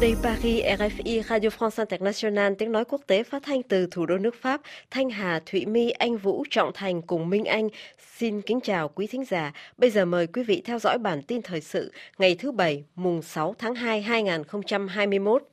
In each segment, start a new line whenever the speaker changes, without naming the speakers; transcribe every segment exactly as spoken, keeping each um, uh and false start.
đây Paris, rờ ép i, Radio France International, tiếng nói quốc tế phát thanh từ thủ đô nước Pháp. Thanh Hà, Thụy My, Anh Vũ, Trọng Thành cùng Minh Anh xin kính chào quý thính giả. Bây giờ mời quý vị theo dõi bản tin thời sự ngày thứ Bảy, mùng sáu tháng hai, hai nghìn không trăm hai mươi mốt.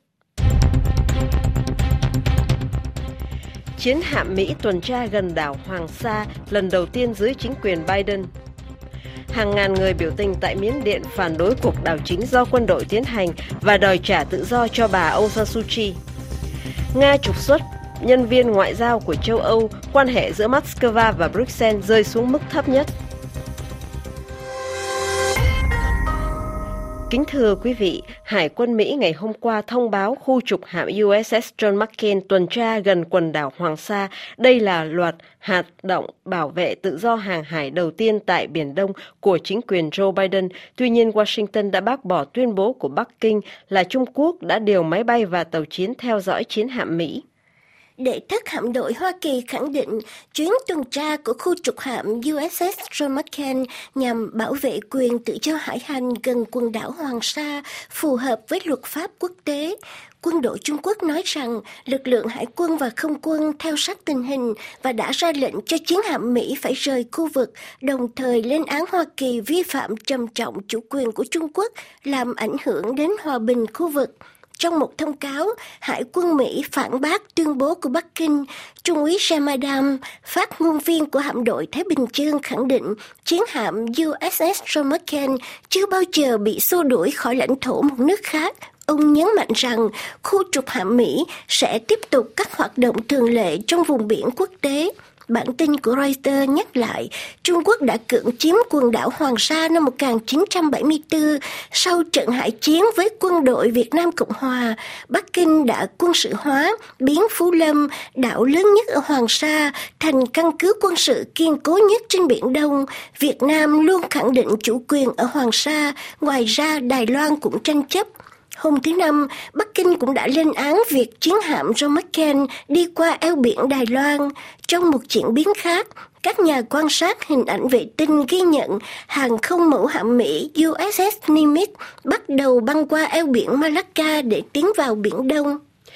Chiến hạm Mỹ tuần tra gần đảo Hoàng Sa lần đầu tiên dưới chính quyền Biden. Hàng ngàn người biểu tình tại Miến Điện phản đối cuộc đảo chính do quân đội tiến hành và đòi trả tự do cho bà Aung San Suu Kyi. Nga trục xuất nhân viên ngoại giao của châu Âu, quan hệ giữa Moscow và Bruxelles rơi xuống mức thấp nhất. Kính thưa quý vị, Hải quân Mỹ ngày hôm qua thông báo khu trục hạm u ét ét John McCain tuần tra gần quần đảo Hoàng Sa. Đây là loạt hoạt động bảo vệ tự do hàng hải đầu tiên tại Biển Đông của chính quyền Joe Biden. Tuy nhiên, Washington đã bác bỏ tuyên bố của Bắc Kinh là Trung Quốc đã điều máy bay và tàu chiến theo dõi chiến hạm Mỹ.
Đệ thất hạm đội Hoa Kỳ khẳng định chuyến tuần tra của khu trục hạm u ét ét John McCain nhằm bảo vệ quyền tự do hải hành gần quần đảo Hoàng Sa phù hợp với luật pháp quốc tế. Quân đội Trung Quốc nói rằng lực lượng hải quân và không quân theo sát tình hình và đã ra lệnh cho chiến hạm Mỹ phải rời khu vực, đồng thời lên án Hoa Kỳ vi phạm trầm trọng chủ quyền của Trung Quốc làm ảnh hưởng đến hòa bình khu vực. Trong một thông cáo, Hải quân Mỹ phản bác tuyên bố của Bắc Kinh. Trung úy James Adams, phát ngôn viên của hạm đội Thái Bình Dương khẳng định chiến hạm u ét ét John McCain chưa bao giờ bị xua đuổi khỏi lãnh thổ một nước khác. Ông nhấn mạnh rằng khu trục hạm Mỹ sẽ tiếp tục các hoạt động thường lệ trong vùng biển quốc tế. Bản tin của Reuters nhắc lại, Trung Quốc đã cưỡng chiếm quần đảo Hoàng Sa năm một nghìn chín trăm bảy mươi tư. Sau trận hải chiến với quân đội Việt Nam Cộng Hòa, Bắc Kinh đã quân sự hóa, biến Phú Lâm, đảo lớn nhất ở Hoàng Sa, thành căn cứ quân sự kiên cố nhất trên Biển Đông. Việt Nam luôn khẳng định chủ quyền ở Hoàng Sa, ngoài ra Đài Loan cũng tranh chấp. Hôm thứ Năm, Bắc Kinh cũng đã lên án việc chiến hạm John McCain đi qua eo biển Đài Loan. Trong một diễn biến khác, các nhà quan sát hình ảnh vệ tinh ghi nhận hàng không mẫu hạm Mỹ u ét ét Nimitz bắt đầu băng qua eo biển Malacca để tiến vào Biển Đông.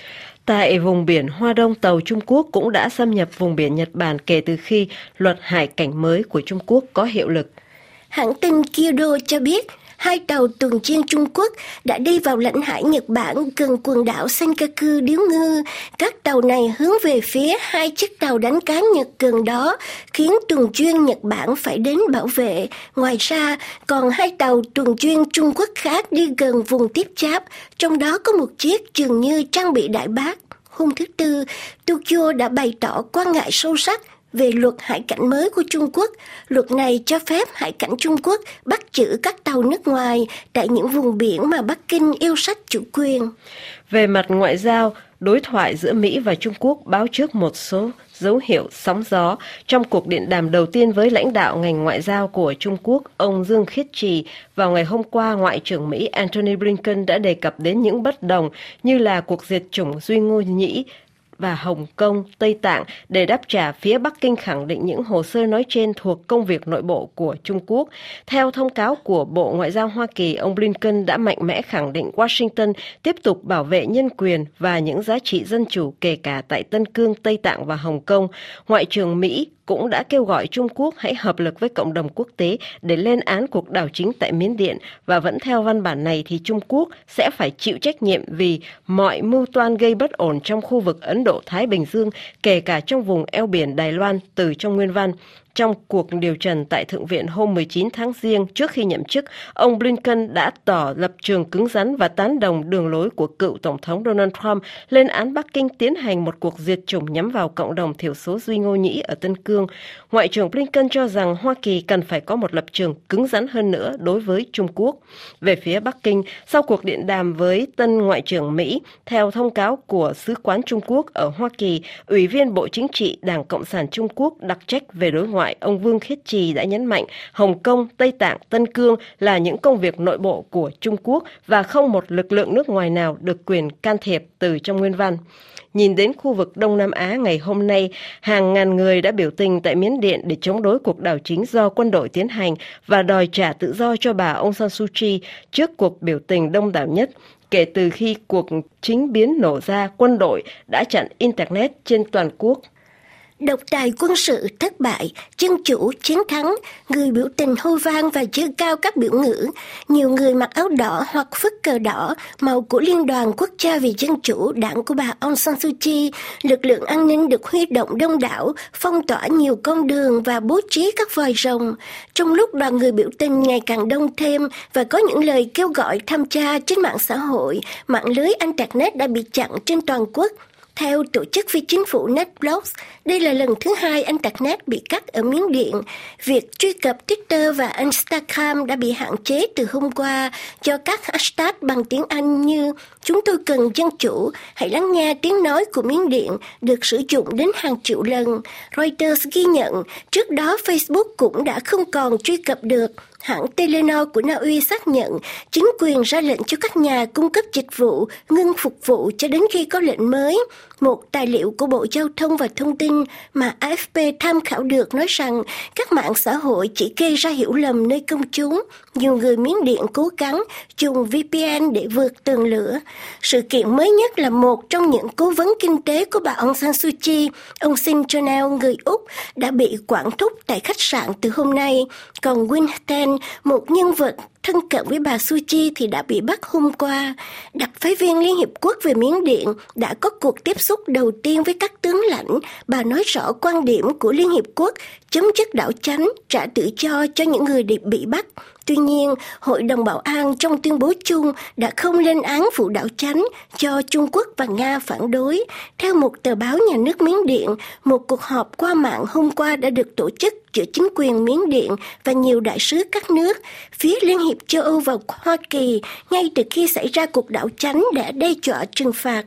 Tại vùng biển Hoa Đông, tàu Trung Quốc cũng đã xâm nhập vùng biển Nhật Bản kể từ khi luật hải cảnh mới của Trung Quốc có hiệu lực.
Hãng tin Kyodo cho biết, hai tàu tuần chuyên Trung Quốc đã đi vào lãnh hải Nhật Bản gần quần đảo Senkaku điếu ngư. Các tàu này hướng về phía hai chiếc tàu đánh cá Nhật gần đó, khiến tuần chuyên Nhật Bản phải đến bảo vệ. Ngoài ra, còn hai tàu tuần chuyên Trung Quốc khác đi gần vùng tiếp giáp, trong đó có một chiếc dường như trang bị đại bác. Hôm thứ Tư, Tokyo đã bày tỏ quan ngại sâu sắc về luật hải cảnh mới của Trung Quốc. Luật này cho phép hải cảnh Trung Quốc bắt giữ các tàu nước ngoài tại những vùng biển mà Bắc Kinh yêu sách chủ quyền.
Về mặt ngoại giao, đối thoại giữa Mỹ và Trung Quốc báo trước một số dấu hiệu sóng gió. Trong cuộc điện đàm đầu tiên với lãnh đạo ngành ngoại giao của Trung Quốc, ông Dương Khiết Trì, vào ngày hôm qua, Ngoại trưởng Mỹ Antony Blinken đã đề cập đến những bất đồng như là cuộc diệt chủng Duy Ngô Nhĩ và Hồng Kông, Tây Tạng để đáp trả phía Bắc Kinh khẳng định những hồ sơ nói trên thuộc công việc nội bộ của Trung Quốc. Theo thông cáo của Bộ Ngoại giao Hoa Kỳ, ông Blinken đã mạnh mẽ khẳng định Washington tiếp tục bảo vệ nhân quyền và những giá trị dân chủ kể cả tại Tân Cương, Tây Tạng và Hồng Kông. Ngoại trưởng Mỹ cũng đã kêu gọi Trung Quốc hãy hợp lực với cộng đồng quốc tế để lên án cuộc đảo chính tại Miến Điện, và vẫn theo văn bản này thì Trung Quốc sẽ phải chịu trách nhiệm vì mọi mưu toan gây bất ổn trong khu vực Ấn Độ-Thái Bình Dương, kể cả trong vùng eo biển Đài Loan, từ trong nguyên văn. Trong cuộc điều trần tại Thượng viện hôm mười chín tháng Giêng trước khi nhậm chức, ông Blinken đã tỏ lập trường cứng rắn và tán đồng đường lối của cựu Tổng thống Donald Trump lên án Bắc Kinh tiến hành một cuộc diệt chủng nhắm vào cộng đồng thiểu số Duy Ngô Nhĩ ở Tân Cương. Ngoại trưởng Blinken cho rằng Hoa Kỳ cần phải có một lập trường cứng rắn hơn nữa đối với Trung Quốc. Về phía Bắc Kinh, sau cuộc điện đàm với tân Ngoại trưởng Mỹ, theo thông cáo của Sứ quán Trung Quốc ở Hoa Kỳ, Ủy viên Bộ Chính trị Đảng Cộng sản Trung Quốc đặc trách về đối ngoại ông Vương Khiết Trì đã nhấn mạnh Hồng Kông, Tây Tạng, Tân Cương là những công việc nội bộ của Trung Quốc và không một lực lượng nước ngoài nào được quyền can thiệp, từ trong nguyên văn. Nhìn đến khu vực Đông Nam Á ngày hôm nay, hàng ngàn người đã biểu tình tại Miến Điện để chống đối cuộc đảo chính do quân đội tiến hành và đòi trả tự do cho bà Aung San Suu Kyi. Trước cuộc biểu tình đông đảo nhất, Kể từ khi cuộc chính biến nổ ra, quân đội đã chặn Internet trên toàn quốc.
Độc tài quân sự thất bại, dân chủ chiến thắng, người biểu tình hô vang và giơ cao các biểu ngữ. Nhiều người mặc áo đỏ hoặc phất cờ đỏ, màu của Liên đoàn Quốc gia vì Dân chủ, đảng của bà Aung San Suu Kyi. Lực lượng an ninh được huy động đông đảo, phong tỏa nhiều con đường và bố trí các vòi rồng. Trong lúc đoàn người biểu tình ngày càng đông thêm và có những lời kêu gọi tham gia trên mạng xã hội, mạng lưới Internet đã bị chặn trên toàn quốc. Theo tổ chức phi chính phủ NetBlocks, đây là lần thứ hai Internet bị cắt ở Miến Điện. Việc truy cập Twitter và Instagram đã bị hạn chế từ hôm qua do các hashtag bằng tiếng Anh như "Chúng tôi cần dân chủ", "Hãy lắng nghe tiếng nói của Miến Điện" được sử dụng đến hàng triệu lần. Reuters ghi nhận, trước đó Facebook cũng đã không còn truy cập được. Hãng Telenor của Na Uy xác nhận chính quyền ra lệnh cho các nhà cung cấp dịch vụ ngưng phục vụ cho đến khi có lệnh mới. Một tài liệu của Bộ Giao thông và Thông tin mà a ép pê tham khảo được nói rằng các mạng xã hội chỉ gây ra hiểu lầm nơi công chúng. Nhiều người Miến Điện cố gắng dùng vê pê en để vượt tường lửa. Sự kiện mới nhất là một trong những cố vấn kinh tế của bà Aung San Suu Kyi, ông Shin Chonel, người Úc, đã bị quản thúc tại khách sạn từ hôm nay. Còn Win Ten, một nhân vật thân cận với bà Suu Kyi thì đã bị bắt hôm qua. Đặc phái viên Liên Hiệp Quốc về Miến Điện đã có cuộc tiếp xúc đầu tiên với các tướng lãnh. Bà nói rõ quan điểm của Liên Hiệp Quốc chấm dứt đảo chánh, trả tự do cho những người bị bắt. Tuy nhiên, Hội đồng Bảo an trong tuyên bố chung đã không lên án vụ đảo chánh do Trung Quốc và Nga phản đối. Theo một tờ báo nhà nước Miến Điện, một cuộc họp qua mạng hôm qua đã được tổ chức giữa chính quyền Miến Điện và nhiều đại sứ các nước. Phía Liên hiệp châu Âu và Hoa Kỳ ngay từ khi xảy ra cuộc đảo chánh đã đe dọa trừng phạt.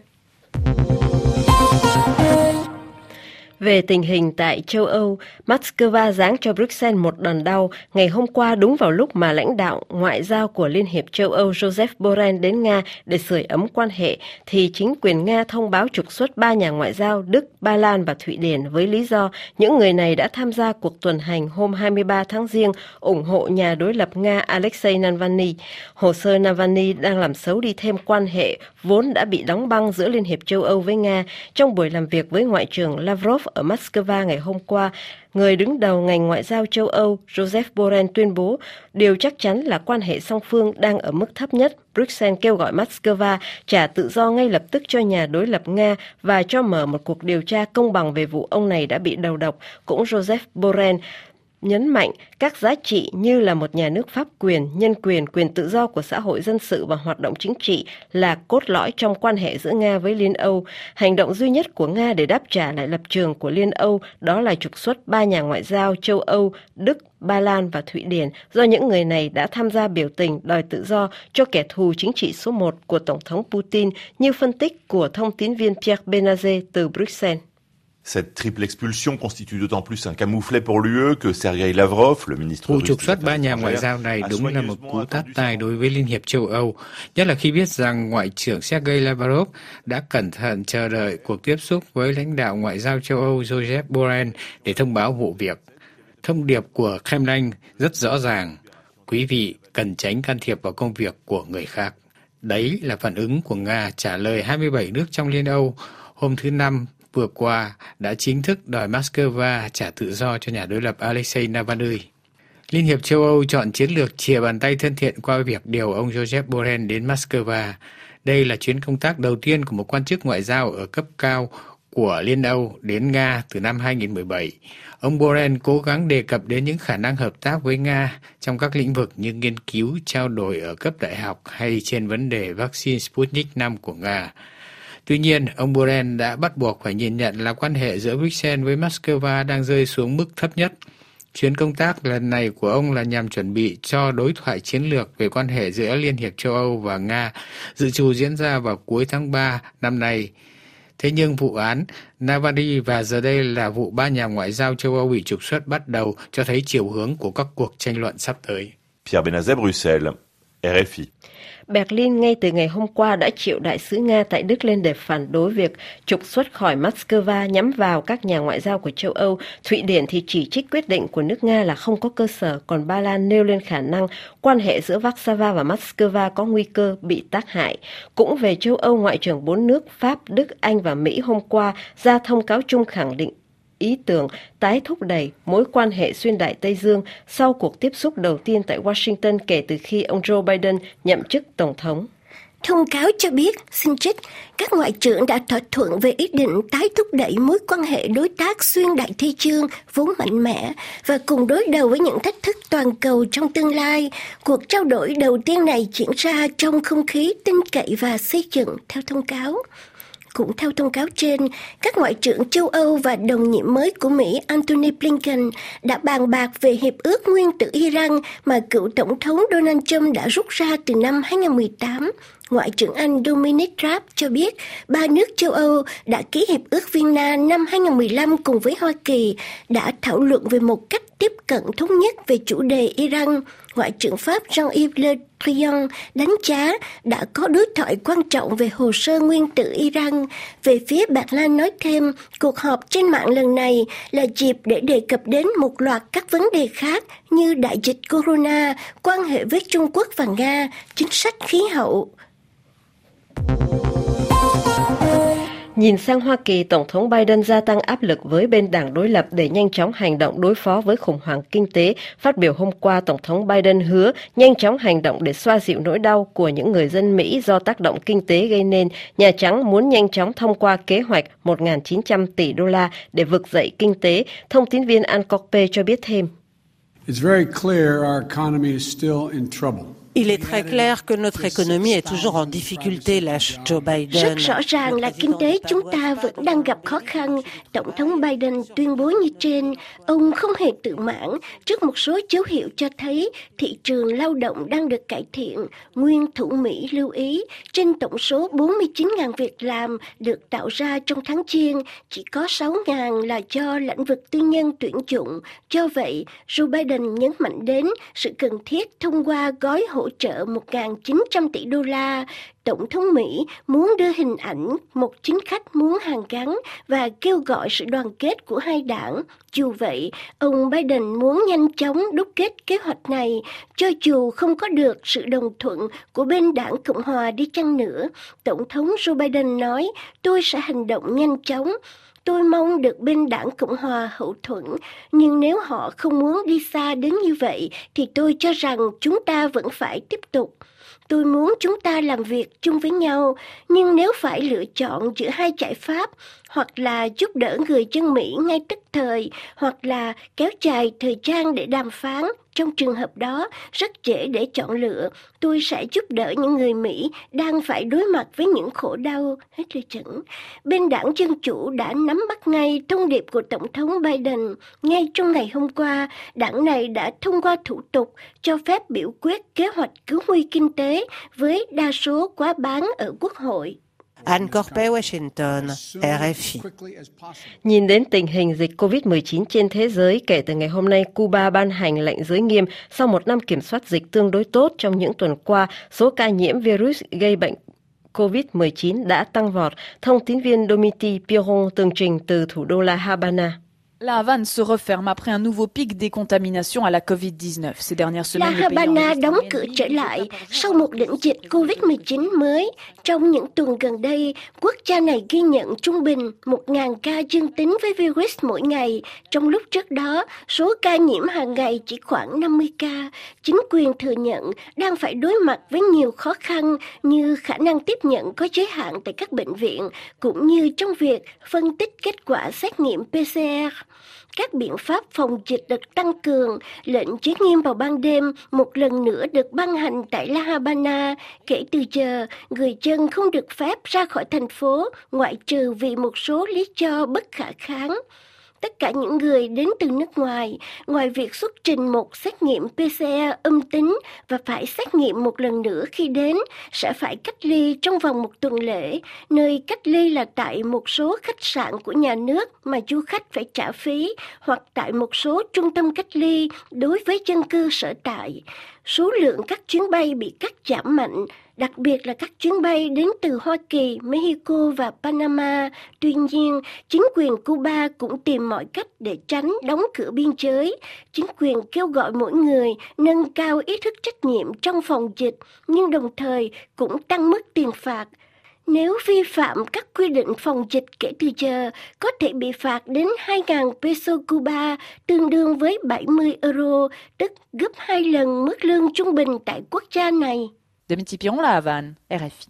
Về tình hình tại châu Âu, Moscow giáng cho Bruxelles một đòn đau. Ngày hôm qua, đúng vào lúc mà lãnh đạo ngoại giao của Liên hiệp châu Âu Joseph Borrell đến Nga để sưởi ấm quan hệ, thì chính quyền Nga thông báo trục xuất ba nhà ngoại giao Đức, Ba Lan và Thụy Điển với lý do những người này đã tham gia cuộc tuần hành hôm hai mươi ba tháng Giêng ủng hộ nhà đối lập Nga Alexei Navalny. Hồ sơ Navalny đang làm xấu đi thêm quan hệ vốn đã bị đóng băng giữa Liên hiệp châu Âu với Nga. Trong buổi làm việc với Ngoại trưởng Lavrov ở Moscow ngày hôm qua, người đứng đầu ngành ngoại giao châu Âu Joseph Borrell tuyên bố điều chắc chắn là quan hệ song phương đang ở mức thấp nhất. Bruxelles kêu gọi Moscow trả tự do ngay lập tức cho nhà đối lập Nga và cho mở một cuộc điều tra công bằng về vụ ông này đã bị đầu độc. Cũng Joseph Borrell nhấn mạnh các giá trị như là một nhà nước pháp quyền, nhân quyền, quyền tự do của xã hội dân sự và hoạt động chính trị là cốt lõi trong quan hệ giữa Nga với Liên Âu. Hành động duy nhất của Nga để đáp trả lại lập trường của Liên Âu đó là trục xuất ba nhà ngoại giao châu Âu, Đức, Ba Lan và Thụy Điển do những người này đã tham gia biểu tình đòi tự do cho kẻ thù chính trị số một của Tổng thống Putin, như phân tích của thông tín viên Pierre Benazet từ Bruxelles.
Cette triple expulsion constitue d'autant plus un camouflet pour l'U E que Sergei Lavrov, le ministre
Vụ
russe
trục xuất ba nhà ngoại giao này đúng là một cú tát tai đối với Liên hiệp châu Âu, nhất là khi biết rằng Ngoại trưởng Sergei Lavrov đã cẩn thận chờ đợi cuộc tiếp xúc với lãnh đạo ngoại giao châu Âu Joseph Borrell để thông báo vụ việc. Thông điệp của Kremlin rất rõ ràng, quý vị cần tránh can thiệp vào công việc của người khác. Đấy là phản ứng của Nga trả lời hai mươi bảy nước trong Liên Âu hôm thứ Năm vừa qua đã chính thức đòi Moscow trả tự do cho nhà đối lập Alexei Navalny. Liên hiệp châu Âu chọn chiến lược chìa bàn tay thân thiện qua việc điều ông Joseph Borrell đến Moscow. Đây là chuyến công tác đầu tiên của một quan chức ngoại giao ở cấp cao của Liên Âu đến Nga từ năm hai không một bảy. Ông Borrell cố gắng đề cập đến những khả năng hợp tác với Nga trong các lĩnh vực như nghiên cứu, trao đổi ở cấp đại học hay trên vấn đề vaccine Sputnik năm của Nga. Tuy nhiên, ông Borrell đã bắt buộc phải nhìn nhận là quan hệ giữa Bruxelles với Moscow đang rơi xuống mức thấp nhất. Chuyến công tác lần này của ông là nhằm chuẩn bị cho đối thoại chiến lược về quan hệ giữa Liên hiệp châu Âu và Nga, dự trù diễn ra vào cuối tháng ba năm nay. Thế nhưng vụ án Navalny và giờ đây là vụ ba nhà ngoại giao châu Âu bị trục xuất bắt đầu cho thấy chiều hướng của các cuộc tranh luận sắp tới.
Pierre Benazet, Bruxelles. R F I.
Berlin ngay từ ngày hôm qua đã triệu đại sứ Nga tại Đức lên để phản đối việc trục xuất khỏi Moscow nhắm vào các nhà ngoại giao của châu Âu. Thụy Điển thì chỉ trích quyết định của nước Nga là không có cơ sở, còn Ba Lan nêu lên khả năng quan hệ giữa Warsaw và Moscow có nguy cơ bị tác hại. Cũng về châu Âu, Ngoại trưởng bốn nước Pháp, Đức, Anh và Mỹ hôm qua ra thông cáo chung khẳng định ý tưởng tái thúc đẩy mối quan hệ xuyên Đại Tây Dương sau cuộc tiếp xúc đầu tiên tại Washington kể từ khi ông Joe Biden nhậm chức Tổng thống.
Thông cáo cho biết, xin trích, các ngoại trưởng đã thỏa thuận về ý định tái thúc đẩy mối quan hệ đối tác xuyên Đại Tây Dương vốn mạnh mẽ và cùng đối đầu với những thách thức toàn cầu trong tương lai. Cuộc trao đổi đầu tiên này diễn ra trong không khí tin cậy và xây dựng, theo thông cáo. Cũng theo thông cáo trên, các ngoại trưởng châu Âu và đồng nhiệm mới của Mỹ Antony Blinken đã bàn bạc về hiệp ước nguyên tử Iran mà cựu Tổng thống Donald Trump đã rút ra từ năm hai không một tám. Ngoại trưởng Anh Dominic Raab cho biết ba nước châu Âu đã ký hiệp ước Vienna năm hai không một lăm cùng với Hoa Kỳ đã thảo luận về một cách tiếp cận thống nhất về chủ đề Iran. Ngoại trưởng Pháp Jean-Yves Le Drian đánh giá đã có đối thoại quan trọng về hồ sơ nguyên tử Iran. Về phía Berlin nói thêm, cuộc họp trên mạng lần này là dịp để đề cập đến một loạt các vấn đề khác như đại dịch corona, quan hệ với Trung Quốc và Nga, chính sách khí hậu.
Nhìn sang Hoa Kỳ, Tổng thống Biden gia tăng áp lực với bên đảng đối lập để nhanh chóng hành động đối phó với khủng hoảng kinh tế. Phát biểu hôm qua, Tổng thống Biden hứa nhanh chóng hành động để xoa dịu nỗi đau của những người dân Mỹ do tác động kinh tế gây nên. Nhà Trắng muốn nhanh chóng thông qua kế hoạch một nghìn chín trăm tỷ đô la để vực dậy kinh tế. Thông tin viên Ann Corpe cho biết thêm.
It's very clear our economy is still in trouble.
Il est très clair que notre économie est toujours en difficulté, lâche Joe Biden.
Rất rõ ràng là kinh tế chúng ta vẫn đang gặp khó khăn. Tổng thống Biden tuyên bố như trên, ông không hề tự mãn trước một số dấu hiệu cho thấy thị trường lao động đang được cải thiện. Nguyên thủ Mỹ lưu ý, trên tổng số bốn mươi chín nghìn việc làm được tạo ra trong tháng Giêng, chỉ có sáu nghìn là do lĩnh vực tư nhân tuyển dụng. Do vậy, Joe Biden nhấn mạnh đến sự cần thiết thông qua gói hỗ trợ một nghìn chín trăm tỷ đô la. Tổng thống Mỹ muốn đưa hình ảnh một chính khách muốn hàn gắn và kêu gọi sự đoàn kết của hai đảng. Dù vậy, ông Biden muốn nhanh chóng đúc kết kế hoạch này, cho dù không có được sự đồng thuận của bên đảng Cộng hòa đi chăng nữa. Tổng thống Joe Biden nói, tôi sẽ hành động nhanh chóng. Tôi mong được bên đảng Cộng hòa hậu thuẫn, nhưng nếu họ không muốn đi xa đến như vậy, thì tôi cho rằng chúng ta vẫn phải tiếp tục. Tôi muốn chúng ta làm việc chung với nhau, nhưng nếu phải lựa chọn giữa hai giải pháp, hoặc là giúp đỡ người dân Mỹ ngay tức thời, hoặc là kéo dài thời gian để đàm phán, trong trường hợp đó rất dễ để chọn lựa. Tôi sẽ giúp đỡ những người Mỹ đang phải đối mặt với những khổ đau. Hết lời dẫn. Bên đảng Dân Chủ đã nắm bắt ngay thông điệp của Tổng thống Biden. Ngay trong ngày hôm qua, đảng này đã thông qua thủ tục cho phép biểu quyết kế hoạch cứu nguy kinh tế với đa số quá bán ở Quốc hội.
Ann Corpe, Washington, R F I.
Nhìn đến tình hình dịch covid mười chín trên thế giới, kể từ ngày hôm nay, Cuba ban hành lệnh giới nghiêm sau một năm kiểm soát dịch tương đối tốt. Trong những tuần qua, số ca nhiễm virus gây bệnh covid mười chín đã tăng vọt. Thông tin viên Domiti Piron tường trình từ thủ đô La Habana.
La Havane se referme après un nouveau pic des contaminations à la covid dix-neuf. Ces dernières semaines,
La Habana đóng cửa trở lại sau một đỉnh dịch covid mười chín mới. Trong những tuần gần đây, quốc gia này ghi nhận trung bình một nghìn ca dương tính với virus mỗi ngày. Trong lúc trước đó, số ca nhiễm hàng ngày chỉ khoảng năm mươi ca. Chính quyền thừa nhận đang phải đối mặt với nhiều khó khăn như khả năng tiếp nhận có giới hạn tại các bệnh viện, cũng như trong việc phân tích kết quả xét nghiệm pê xê rờ. Các biện pháp phòng dịch được tăng cường, lệnh giới nghiêm vào ban đêm một lần nữa được ban hành tại La Habana. Kể từ giờ, người dân không được phép ra khỏi thành phố, ngoại trừ vì một số lý do bất khả kháng. tất cả những người đến từ nước ngoài, ngoài việc xuất trình một xét nghiệm pê xê rờ âm tính và phải xét nghiệm một lần nữa khi đến, sẽ phải cách ly trong vòng một tuần lễ. Nơi cách ly là tại một số khách sạn của nhà nước mà du khách phải trả phí, hoặc tại một số trung tâm cách ly đối với dân cư sở tại. Số lượng các chuyến bay bị cắt giảm mạnh, đặc biệt là các chuyến bay đến từ Hoa Kỳ, Mexico và Panama. Tuy nhiên, chính quyền Cuba cũng tìm mọi cách để tránh đóng cửa biên giới. Chính quyền kêu gọi mỗi người nâng cao ý thức trách nhiệm trong phòng dịch, nhưng đồng thời cũng tăng mức tiền phạt. Nếu vi phạm các quy định phòng dịch kể từ giờ, có thể bị phạt đến hai nghìn peso Cuba, tương đương với bảy mươi euro, tức gấp hai lần mức lương trung bình tại quốc gia này.
Dimitri Piron, La Havane, R F I.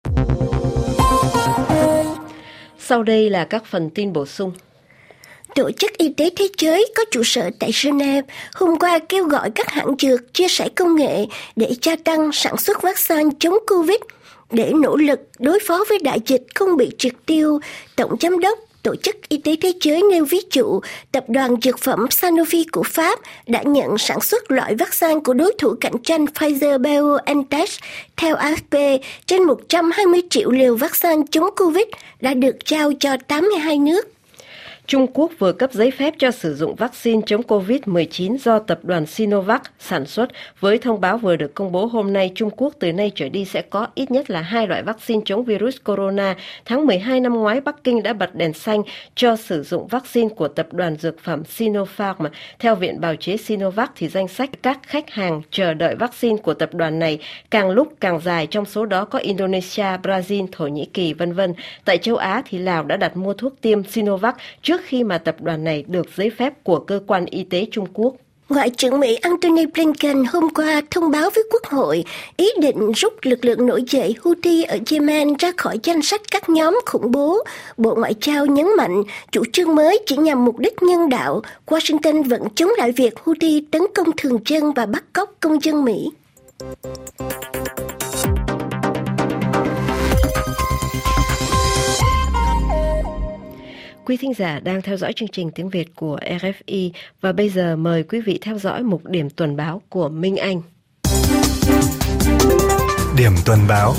Sau đây là các phần tin bổ sung.
Tổ chức Y tế Thế giới có trụ sở tại Geneva hôm qua kêu gọi các hãng dược chia sẻ công nghệ để gia tăng sản xuất vaccine chống Covid. Để nỗ lực đối phó với đại dịch không bị triệt tiêu, Tổng Giám đốc Tổ chức Y tế Thế giới nêu ví dụ, tập đoàn dược phẩm Sanofi của Pháp đã nhận sản xuất loại vaccine của đối thủ cạnh tranh Pfizer-BioNTech. Theo a ép pê, trên một trăm hai mươi triệu liều vaccine chống Covid đã được trao cho tám mươi hai nước.
Trung Quốc vừa cấp giấy phép cho sử dụng vaccine chống covid mười chín do tập đoàn Sinovac sản xuất. Với thông báo vừa được công bố hôm nay, Trung Quốc từ nay trở đi sẽ có ít nhất là hai loại vaccine chống virus corona. Tháng mười hai năm ngoái, Bắc Kinh đã bật đèn xanh cho sử dụng vaccine của tập đoàn dược phẩm Sinopharm. Theo Viện Bào chế Sinovac, thì danh sách các khách hàng chờ đợi vaccine của tập đoàn này càng lúc càng dài, trong số đó có Indonesia, Brazil, Thổ Nhĩ Kỳ, vân vân. Tại châu Á, thì Lào đã đặt mua thuốc tiêm Sinovac trước khi mà tập đoàn này được giấy phép của cơ quan y tế Trung Quốc.
Ngoại trưởng Mỹ Antony Blinken hôm qua thông báo với Quốc hội ý định rút lực lượng nổi dậy Houthi ở Yemen ra khỏi danh sách các nhóm khủng bố. Bộ Ngoại giao nhấn mạnh chủ trương mới chỉ nhằm mục đích nhân đạo. Washington vẫn chống lại việc Houthi tấn công thường dân và bắt cóc công dân Mỹ.
Quý thính giả đang theo dõi chương trình tiếng Việt của R F I và bây giờ mời quý vị theo dõi mục điểm tuần báo của Minh Anh.
Điểm tuần báo.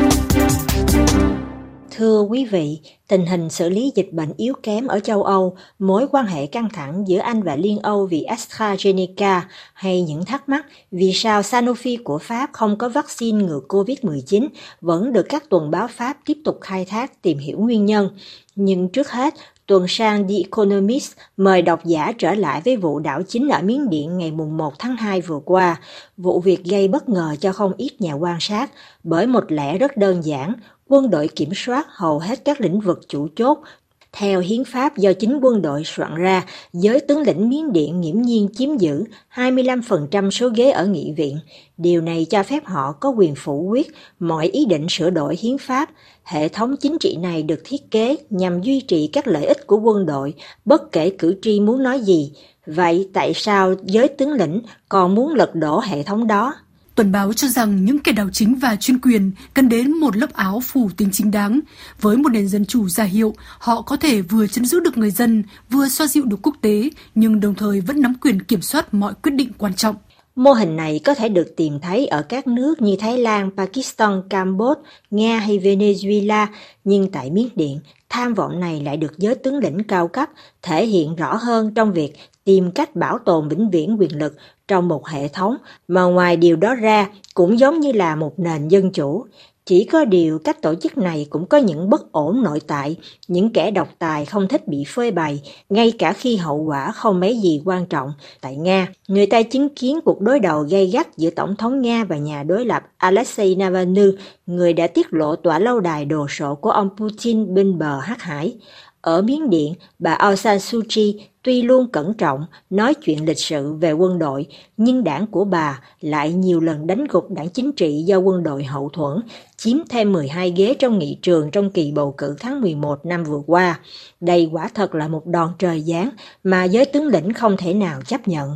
Thưa quý vị, tình hình xử lý dịch bệnh yếu kém ở châu Âu, mối quan hệ căng thẳng giữa Anh và Liên Âu vì AstraZeneca hay những thắc mắc vì sao Sanofi của Pháp không có vaccine ngừa covid mười chín vẫn được các tuần báo Pháp tiếp tục khai thác tìm hiểu nguyên nhân. Nhưng trước hết, tuần sang The Economist mời độc giả trở lại với vụ đảo chính ở Miến Điện ngày mùng một tháng hai vừa qua. Vụ việc gây bất ngờ cho không ít nhà quan sát bởi một lẽ rất đơn giản, quân đội kiểm soát hầu hết các lĩnh vực chủ chốt. Theo hiến pháp do chính quân đội soạn ra, giới tướng lĩnh Miến Điện nghiễm nhiên chiếm giữ hai mươi lăm phần trăm số ghế ở nghị viện. Điều này cho phép họ có quyền phủ quyết mọi ý định sửa đổi hiến pháp. Hệ thống chính trị này được thiết kế nhằm duy trì các lợi ích của quân đội, bất kể cử tri muốn nói gì. Vậy tại sao giới tướng lĩnh còn muốn lật đổ hệ thống đó?
Tuần báo cho rằng những kẻ đảo chính và chuyên quyền cần đến một lớp áo phủ tính chính đáng. Với một nền dân chủ gia hiệu, họ có thể vừa trấn giữ được người dân, vừa xoa dịu được quốc tế, nhưng đồng thời vẫn nắm quyền kiểm soát mọi quyết định quan trọng.
Mô hình này có thể được tìm thấy ở các nước như Thái Lan, Pakistan, Campuchia, Nga hay Venezuela, nhưng tại Miến Điện, tham vọng này lại được giới tướng lĩnh cao cấp thể hiện rõ hơn trong việc tìm cách bảo tồn vĩnh viễn quyền lực trong một hệ thống mà ngoài điều đó ra cũng giống như là một nền dân chủ. Chỉ có điều các tổ chức này cũng có những bất ổn nội tại, những kẻ độc tài không thích bị phơi bày, ngay cả khi hậu quả không mấy gì quan trọng. Tại Nga, người ta chứng kiến cuộc đối đầu gay gắt giữa Tổng thống Nga và nhà đối lập Alexei Navalny, người đã tiết lộ tỏa lâu đài đồ sộ của ông Putin bên bờ Hắc Hải. Ở Miến Điện, bà Aung San Suu Kyi tuy luôn cẩn trọng nói chuyện lịch sự về quân đội, nhưng đảng của bà lại nhiều lần đánh gục đảng chính trị do quân đội hậu thuẫn, chiếm thêm mười hai ghế trong nghị trường trong kỳ bầu cử tháng mười một năm vừa qua. Đây quả thật là một đòn trời giáng mà giới tướng lĩnh không thể nào chấp nhận.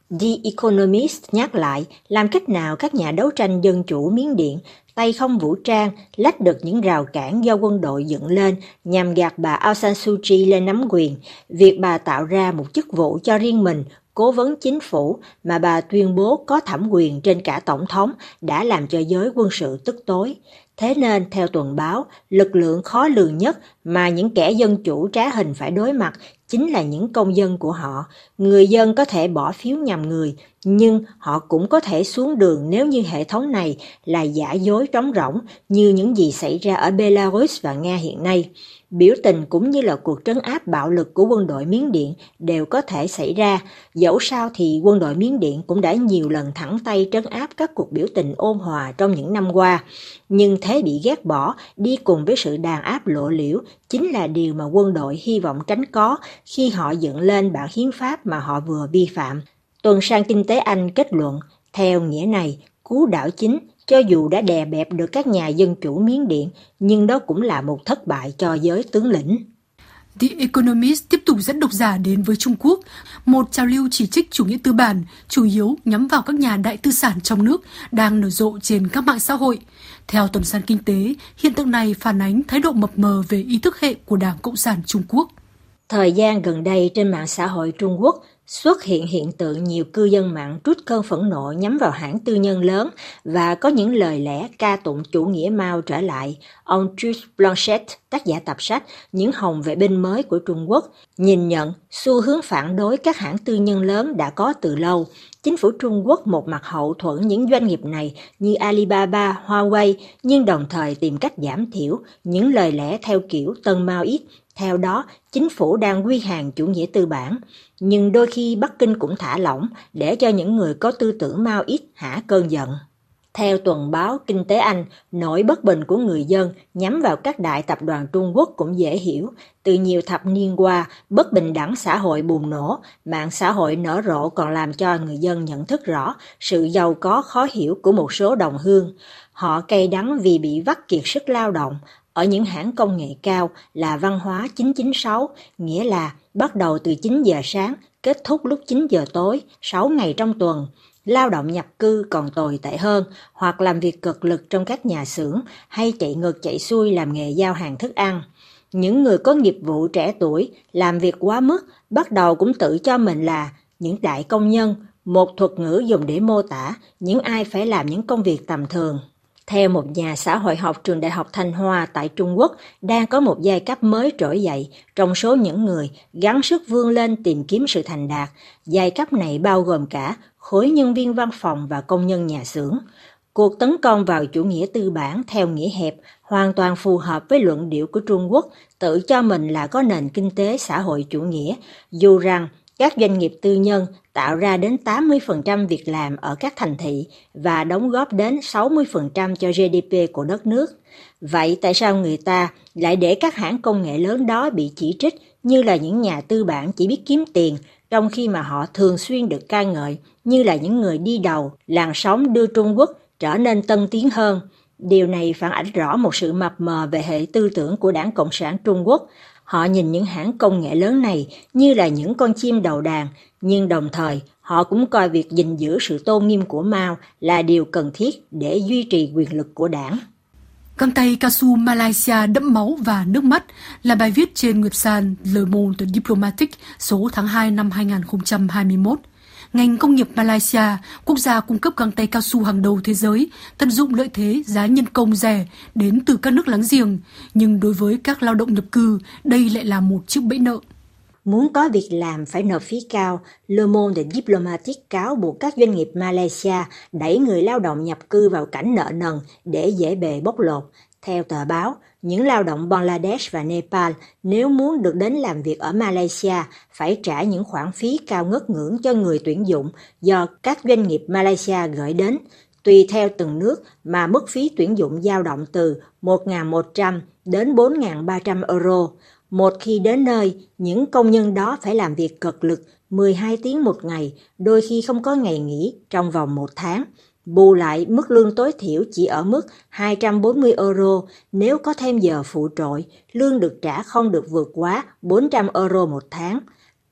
The Economist nhắc lại làm cách nào các nhà đấu tranh dân chủ Miến Điện tay không vũ trang lách được những rào cản do quân đội dựng lên nhằm gạt bà Aung San Suu Kyi lên nắm quyền. Việc bà tạo ra một chức vụ cho riêng mình, cố vấn chính phủ, mà bà tuyên bố có thẩm quyền trên cả tổng thống đã làm cho giới quân sự tức tối. Thế nên, theo tuần báo, lực lượng khó lường nhất mà những kẻ dân chủ trá hình phải đối mặt chính là những công dân của họ. Người dân có thể bỏ phiếu nhầm người, nhưng họ cũng có thể xuống đường nếu như hệ thống này là giả dối trống rỗng như những gì xảy ra ở Belarus và Nga hiện nay. Biểu tình cũng như là cuộc trấn áp bạo lực của quân đội Miến Điện đều có thể xảy ra. Dẫu sao thì quân đội Miến Điện cũng đã nhiều lần thẳng tay trấn áp các cuộc biểu tình ôn hòa trong những năm qua. Nhưng thế bị ghét bỏ đi cùng với sự đàn áp lộ liễu chính là điều mà quân đội hy vọng tránh có khi họ dựng lên bản hiến pháp mà họ vừa vi phạm. Tuần san Kinh tế Anh kết luận, theo nghĩa này, cú đảo chính cho dù đã đè bẹp được các nhà dân chủ Miến Điện, nhưng đó cũng là một thất bại cho giới tướng lĩnh.
The Economist tiếp tục dẫn độc giả đến với Trung Quốc, một trào lưu chỉ trích chủ nghĩa tư bản, chủ yếu nhắm vào các nhà đại tư sản trong nước đang nở rộ trên các mạng xã hội. Theo Tuần san Kinh tế, hiện tượng này phản ánh thái độ mập mờ về ý thức hệ của Đảng Cộng sản Trung Quốc.
Thời gian gần đây trên mạng xã hội Trung Quốc xuất hiện hiện tượng nhiều cư dân mạng trút cơn phẫn nộ nhắm vào hãng tư nhân lớn và có những lời lẽ ca tụng chủ nghĩa Mao trở lại. Ông Truls Blanchet, tác giả tập sách Những Hồng Vệ binh mới của Trung Quốc, nhìn nhận xu hướng phản đối các hãng tư nhân lớn đã có từ lâu. Chính phủ Trung Quốc một mặt hậu thuẫn những doanh nghiệp này như Alibaba, Huawei, nhưng đồng thời tìm cách giảm thiểu những lời lẽ theo kiểu tân Maoist. Theo đó, chính phủ đang quy hàng chủ nghĩa tư bản, nhưng đôi khi Bắc Kinh cũng thả lỏng để cho những người có tư tưởng Maoist hả cơn giận. Theo tuần báo Kinh tế Anh, nỗi bất bình của người dân nhắm vào các đại tập đoàn Trung Quốc cũng dễ hiểu. Từ nhiều thập niên qua, bất bình đẳng xã hội bùng nổ, mạng xã hội nở rộ còn làm cho người dân nhận thức rõ sự giàu có khó hiểu của một số đồng hương. Họ cay đắng vì bị vắt kiệt sức lao động. Ở những hãng công nghệ cao là văn hóa chín chín sáu, nghĩa là bắt đầu từ chín giờ sáng, kết thúc lúc chín giờ tối, sáu ngày trong tuần. Lao động nhập cư còn tồi tệ hơn, hoặc làm việc cực lực trong các nhà xưởng hay chạy ngược chạy xuôi làm nghề giao hàng thức ăn. Những người có nghiệp vụ trẻ tuổi, làm việc quá mức, bắt đầu cũng tự cho mình là những đại công nhân, một thuật ngữ dùng để mô tả những ai phải làm những công việc tầm thường. Theo một nhà xã hội học trường Đại học Thanh Hoa tại Trung Quốc, đang có một giai cấp mới trỗi dậy trong số những người gắng sức vươn lên tìm kiếm sự thành đạt. Giai cấp này bao gồm cả khối nhân viên văn phòng và công nhân nhà xưởng. Cuộc tấn công vào chủ nghĩa tư bản theo nghĩa hẹp hoàn toàn phù hợp với luận điệu của Trung Quốc tự cho mình là có nền kinh tế xã hội chủ nghĩa, dù rằng các doanh nghiệp tư nhân tạo ra đến tám mươi phần trăm việc làm ở các thành thị và đóng góp đến sáu mươi phần trăm cho giê đê pê của đất nước. Vậy tại sao người ta lại để các hãng công nghệ lớn đó bị chỉ trích như là những nhà tư bản chỉ biết kiếm tiền, trong khi mà họ thường xuyên được ca ngợi như là những người đi đầu làn sóng đưa Trung Quốc trở nên tân tiến hơn? Điều này phản ánh rõ một sự mập mờ về hệ tư tưởng của Đảng Cộng sản Trung Quốc. Họ nhìn những hãng công nghệ lớn này như là những con chim đầu đàn, nhưng đồng thời họ cũng coi việc gìn giữ sự tôn nghiêm của Mao là điều cần thiết để duy trì quyền lực của đảng.
Găng tay cao su Malaysia đẫm máu và nước mắt là bài viết trên website Le Monde Diplomatique số tháng hai năm hai nghìn không trăm hai mươi mốt. Ngành công nghiệp Malaysia, quốc gia cung cấp găng tay cao su hàng đầu thế giới, tận dụng lợi thế giá nhân công rẻ đến từ các nước láng giềng. Nhưng đối với các lao động nhập cư, đây lại là một chiếc bẫy nợ.
Muốn có việc làm phải nộp phí cao, Le Monde Diplomatique cáo buộc các doanh nghiệp Malaysia đẩy người lao động nhập cư vào cảnh nợ nần để dễ bề bóc lột. Theo tờ báo, những lao động Bangladesh và Nepal nếu muốn được đến làm việc ở Malaysia phải trả những khoản phí cao ngất ngưỡng cho người tuyển dụng do các doanh nghiệp Malaysia gửi đến. Tùy theo từng nước mà mức phí tuyển dụng dao động từ một nghìn một trăm đến bốn nghìn ba trăm euro. Một khi đến nơi, những công nhân đó phải làm việc cực lực mười hai tiếng một ngày, đôi khi không có ngày nghỉ trong vòng một tháng. Bù lại, mức lương tối thiểu chỉ ở mức hai trăm bốn mươi euro, nếu có thêm giờ phụ trội, lương được trả không được vượt quá bốn trăm euro một tháng.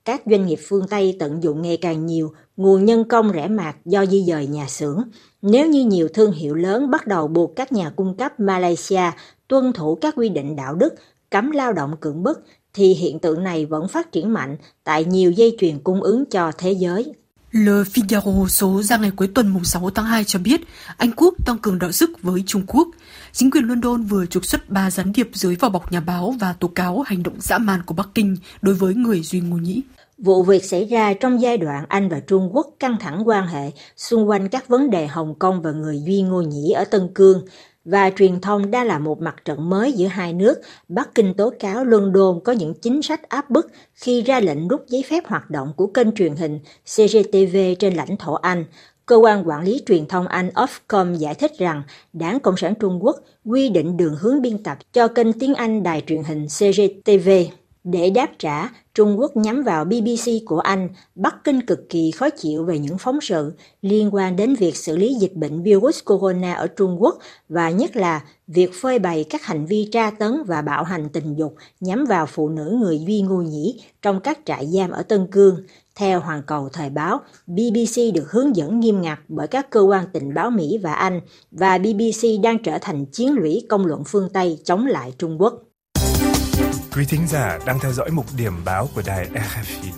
các doanh nghiệp phương Tây tận dụng ngày càng nhiều nguồn nhân công rẻ mạt do di dời nhà xưởng. Nếu như nhiều thương hiệu lớn bắt đầu buộc các nhà cung cấp Malaysia tuân thủ các quy định đạo đức, cấm lao động cưỡng bức, thì hiện tượng này vẫn phát triển mạnh tại nhiều dây chuyền cung ứng cho thế giới.
Le Figaro số ra ngày cuối tuần mùng sáu tháng hai cho biết Anh Quốc tăng cường đọ sức với Trung Quốc. Chính quyền London vừa trục xuất ba gián điệp dưới vỏ bọc nhà báo và tố cáo hành động dã man của Bắc Kinh đối với người Duy Ngô Nhĩ.
Vụ việc xảy ra trong giai đoạn Anh và Trung Quốc căng thẳng quan hệ xung quanh các vấn đề Hồng Kông và người Duy Ngô Nhĩ ở Tân Cương, và truyền thông đã là một mặt trận mới giữa hai nước. Bắc Kinh tố cáo London có những chính sách áp bức khi ra lệnh rút giấy phép hoạt động của kênh truyền hình xê giê tê vê trên lãnh thổ Anh. Cơ quan quản lý truyền thông Anh Ofcom giải thích rằng Đảng Cộng sản Trung Quốc quy định đường hướng biên tập cho kênh tiếng Anh đài truyền hình xê giê tê vê. Để đáp trả, Trung Quốc nhắm vào bê bê xê của Anh. Bắc Kinh cực kỳ khó chịu về những phóng sự liên quan đến việc xử lý dịch bệnh virus corona ở Trung Quốc, và nhất là việc phơi bày các hành vi tra tấn và bạo hành tình dục nhắm vào phụ nữ người Duy Ngô Nhĩ trong các trại giam ở Tân Cương. Theo Hoàn Cầu Thời báo, bê bê xê được hướng dẫn nghiêm ngặt bởi các cơ quan tình báo Mỹ và Anh, và bê bê xê đang trở thành chiến lũy công luận phương Tây chống lại Trung Quốc.
Quý thính giả đang theo dõi mục điểm báo của đài rờ ép i.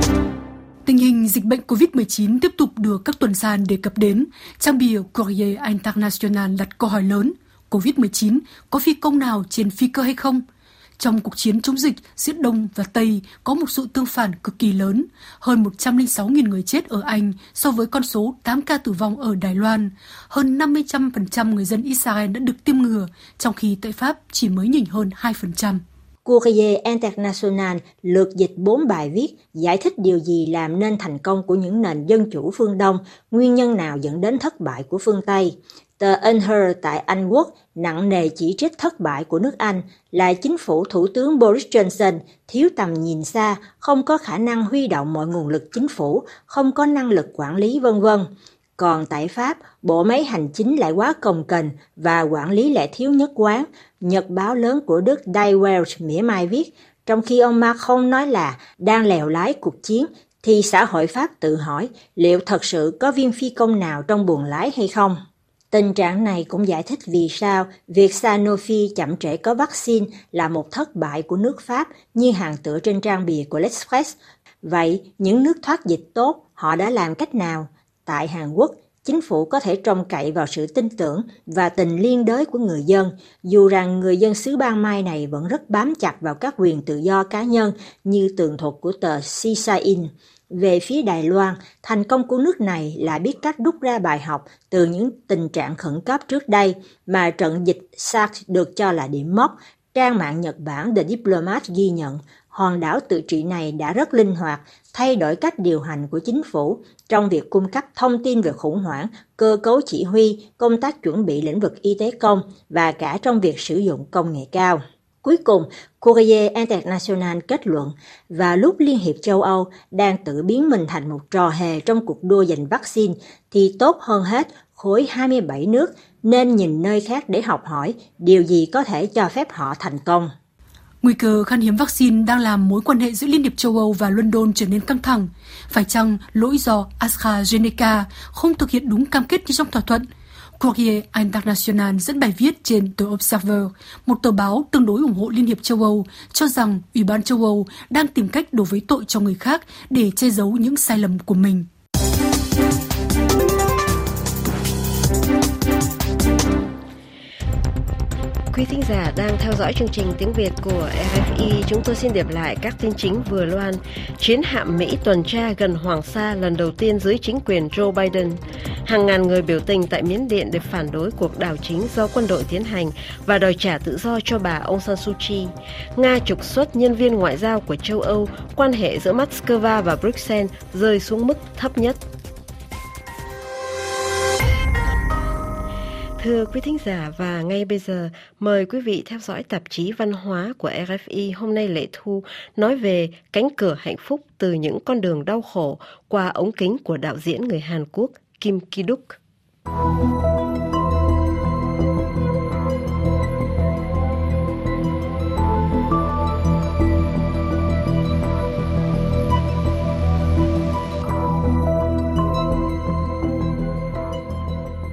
Tình hình dịch bệnh covid mười chín tiếp tục được các tuần san đề cập đến. Trang bìa Courrier International đặt câu hỏi lớn: covid mười chín có phi công nào trên phi cơ hay không? Trong cuộc chiến chống dịch giữa Đông và Tây có một sự tương phản cực kỳ lớn. Hơn một trăm lẻ sáu nghìn người chết ở Anh so với con số tám ca tử vong ở Đài Loan. Hơn năm mươi phần trăm người dân Israel đã được tiêm ngừa, trong khi tại Pháp chỉ mới nhỉnh hơn hai phần trăm.
Courrier International lược dịch bốn bài viết giải thích điều gì làm nên thành công của những nền dân chủ phương Đông, nguyên nhân nào dẫn đến thất bại của phương Tây. Tờ Unheard tại Anh Quốc nặng nề chỉ trích thất bại của nước Anh là chính phủ Thủ tướng Boris Johnson thiếu tầm nhìn xa, không có khả năng huy động mọi nguồn lực chính phủ, không có năng lực quản lý vân vân. Còn tại Pháp, bộ máy hành chính lại quá cồng kềnh và quản lý lại thiếu nhất quán. Nhật báo lớn của Đức Die Welt mỉa mai viết, trong khi ông Macron nói là đang lèo lái cuộc chiến, thì xã hội Pháp tự hỏi liệu thật sự có viên phi công nào trong buồng lái hay không. Tình trạng này cũng giải thích vì sao việc Sanofi chậm trễ có vaccine là một thất bại của nước Pháp, như hàng tựa trên trang bìa của L'Express. Vậy, những nước thoát dịch tốt, họ đã làm cách nào? Tại Hàn Quốc, chính phủ có thể trông cậy vào sự tin tưởng và tình liên đới của người dân, dù rằng người dân xứ Ban Mai này vẫn rất bám chặt vào các quyền tự do cá nhân như tường thuật của tờ Sisain. Về phía Đài Loan, thành công của nước này là biết cách rút ra bài học từ những tình trạng khẩn cấp trước đây mà trận dịch SARS được cho là điểm mốc. Trang mạng Nhật Bản The Diplomat ghi nhận, hòn đảo tự trị này đã rất linh hoạt, thay đổi cách điều hành của chính phủ trong việc cung cấp thông tin về khủng hoảng, cơ cấu chỉ huy, công tác chuẩn bị lĩnh vực y tế công và cả trong việc sử dụng công nghệ cao. Cuối cùng, Courrier International kết luận, và lúc Liên hiệp châu Âu đang tự biến mình thành một trò hề trong cuộc đua giành vaccine, thì tốt hơn hết khối hai mươi bảy nước nên nhìn nơi khác để học hỏi điều gì có thể cho phép họ thành công.
Nguy cơ khan hiếm vaccine đang làm mối quan hệ giữa Liên hiệp châu Âu và London trở nên căng thẳng. Phải chăng lỗi do AstraZeneca không thực hiện đúng cam kết như trong thỏa thuận? Courrier International dẫn bài viết trên tờ Observer, một tờ báo tương đối ủng hộ Liên hiệp châu Âu, cho rằng Ủy ban châu Âu đang tìm cách đổ vấy tội cho người khác để che giấu những sai lầm của mình.
Quý thính giả đang theo dõi chương trình tiếng Việt của rờ ép i. Chúng tôi xin điểm lại các tin chính vừa loan. Chiến hạm Mỹ tuần tra gần Hoàng Sa lần đầu tiên dưới chính quyền Joe Biden. Hàng ngàn người biểu tình tại Miến Điện để phản đối cuộc đảo chính do quân đội tiến hành và đòi trả tự do cho bà Aung San Suu Kyi. Nga trục xuất nhân viên ngoại giao của châu Âu. Quan hệ giữa Moscow và Bruxelles rơi xuống mức thấp nhất. Thưa quý thính giả, và ngay bây giờ mời quý vị theo dõi tạp chí văn hóa của rờ ép i. Hôm nay Lệ Thu nói về cánh cửa hạnh phúc từ những con đường đau khổ qua ống kính của đạo diễn người Hàn Quốc Kim Ki-duk.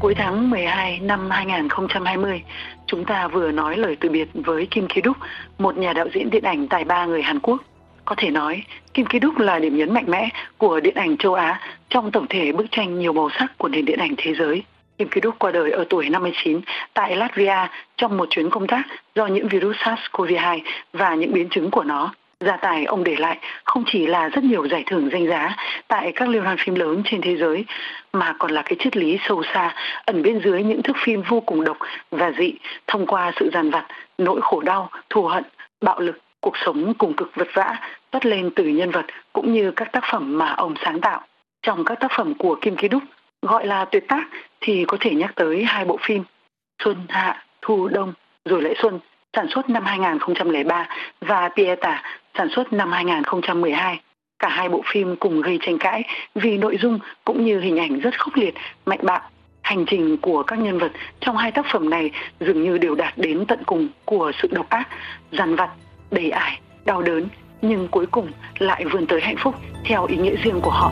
Cuối tháng mười hai năm hai nghìn không trăm hai mươi, chúng ta vừa nói lời từ biệt với Kim Ki-duk, một nhà đạo diễn điện ảnh tài ba người Hàn Quốc. Có thể nói, Kim Ki-duk là điểm nhấn mạnh mẽ của điện ảnh châu Á trong tổng thể bức tranh nhiều màu sắc của nền điện ảnh thế giới. Kim Ki-duk qua đời ở tuổi năm mươi chín tại Latvia trong một chuyến công tác do nhiễm virus SARS-xê o vê hai và những biến chứng của nó. Gia tài ông để lại không chỉ là rất nhiều giải thưởng danh giá tại các liên hoan phim lớn trên thế giới, mà còn là cái triết lý sâu xa ẩn bên dưới những thước phim vô cùng độc và dị, thông qua sự dằn vặt, nỗi khổ đau, thù hận, bạo lực, cuộc sống cùng cực vật vã toát lên từ nhân vật cũng như các tác phẩm mà ông sáng tạo. Trong các tác phẩm của Kim Ki-duk gọi là tuyệt tác thì có thể nhắc tới hai bộ phim Xuân Hạ Thu Đông rồi lại Xuân, sản xuất năm hai nghìn không trăm lẻ ba, và Pieta, sản xuất năm hai nghìn không trăm mười hai. Cả hai bộ phim cùng gây tranh cãi vì nội dung cũng như hình ảnh rất khốc liệt, mạnh bạo. Hành trình của các nhân vật trong hai tác phẩm này dường như đều đạt đến tận cùng của sự độc ác, dằn vặt, đầy ải, đau đớn, nhưng cuối cùng lại vươn tới hạnh phúc theo ý nghĩa riêng của họ.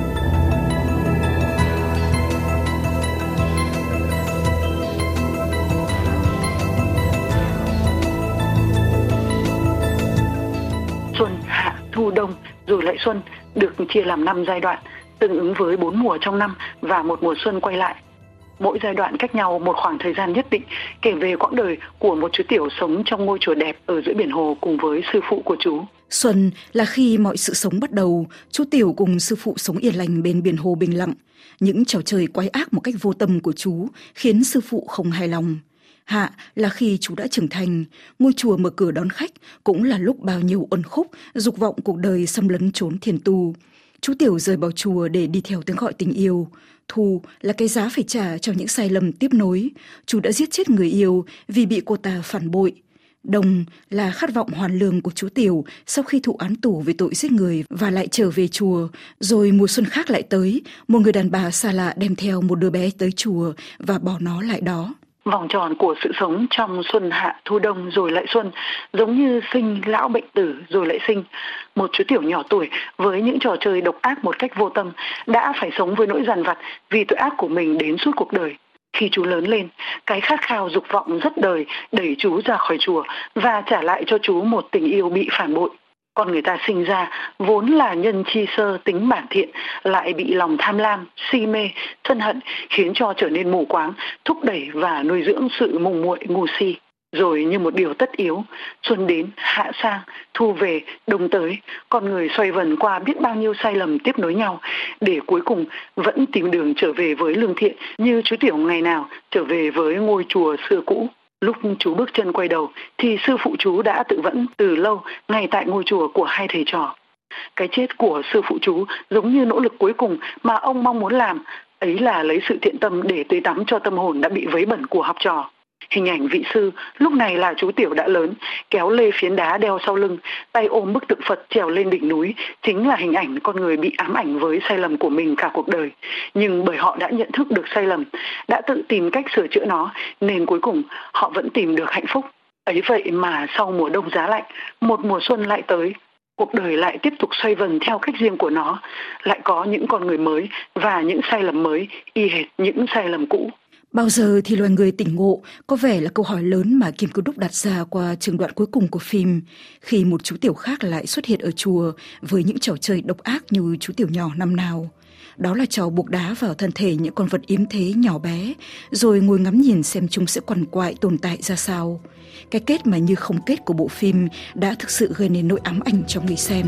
Xuân, Hạ, Thu, Đông rồi lại Xuân được chia làm năm giai đoạn, tương ứng với bốn mùa trong năm và một mùa xuân quay lại. Mỗi giai đoạn cách nhau một khoảng thời gian nhất định, kể về quãng đời của một chú tiểu sống trong ngôi chùa đẹp ở giữa biển hồ cùng với sư phụ của chú.
Xuân là khi mọi sự sống bắt đầu, chú tiểu cùng sư phụ sống yên lành bên biển hồ bình lặng. Những trò chơi quái ác một cách vô tâm của chú khiến sư phụ không hài lòng. Hạ là khi chú đã trưởng thành, ngôi chùa mở cửa đón khách, cũng là lúc bao nhiêu uẩn khúc, dục vọng cuộc đời xâm lấn trốn thiền tu. Chú tiểu rời bỏ chùa để đi theo tiếng gọi tình yêu. Thu là cái giá phải trả cho những sai lầm tiếp nối. Chú đã giết chết người yêu vì bị cô ta phản bội. Đông là khát vọng hoàn lương của chú tiểu sau khi thụ án tù về tội giết người và lại trở về chùa. Rồi mùa xuân khác lại tới, một người đàn bà xa lạ đem theo một đứa bé tới chùa và bỏ nó lại đó.
Vòng tròn của sự sống trong Xuân, Hạ, Thu, Đông rồi lại Xuân, giống như sinh, lão, bệnh tử rồi lại sinh. Một chú tiểu nhỏ tuổi với những trò chơi độc ác một cách vô tâm đã phải sống với nỗi dằn vặt vì tội ác của mình đến suốt cuộc đời. Khi chú lớn lên, cái khát khao dục vọng rất đời đẩy chú ra khỏi chùa và trả lại cho chú một tình yêu bị phản bội. Con người ta sinh ra vốn là nhân chi sơ tính bản thiện, lại bị lòng tham lam, si mê, thân hận khiến cho trở nên mù quáng, thúc đẩy và nuôi dưỡng sự mù muội ngu si. Rồi như một điều tất yếu, xuân đến, hạ sang, thu về, đông tới, con người xoay vần qua biết bao nhiêu sai lầm tiếp nối nhau, để cuối cùng vẫn tìm đường trở về với lương thiện như chú tiểu ngày nào trở về với ngôi chùa xưa cũ. Lúc chú bước chân quay đầu thì sư phụ chú đã tự vẫn từ lâu ngay tại ngôi chùa của hai thầy trò. Cái chết của sư phụ chú giống như nỗ lực cuối cùng mà ông mong muốn làm, ấy là lấy sự thiện tâm để tưới tắm cho tâm hồn đã bị vấy bẩn của học trò. Hình ảnh vị sư lúc này là chú tiểu đã lớn, kéo lê phiến đá đeo sau lưng, tay ôm bức tượng Phật trèo lên đỉnh núi, chính là hình ảnh con người bị ám ảnh với sai lầm của mình cả cuộc đời. Nhưng bởi họ đã nhận thức được sai lầm, đã tự tìm cách sửa chữa nó, nên cuối cùng họ vẫn tìm được hạnh phúc. Ấy vậy mà sau mùa đông giá lạnh, một mùa xuân lại tới, cuộc đời lại tiếp tục xoay vần theo cách riêng của nó, lại có những con người mới và những sai lầm mới, y hệt những sai lầm cũ.
Bao giờ thì loài người tỉnh ngộ có vẻ là câu hỏi lớn mà Kim Ki-duk đặt ra qua trường đoạn cuối cùng của phim, khi một chú tiểu khác lại xuất hiện ở chùa với những trò chơi độc ác như chú tiểu nhỏ năm nào. Đó là trò buộc đá vào thân thể những con vật yếm thế nhỏ bé, rồi ngồi ngắm nhìn xem chúng sẽ quằn quại tồn tại ra sao. Cái kết mà như không kết của bộ phim đã thực sự gây nên nỗi ám ảnh cho người xem.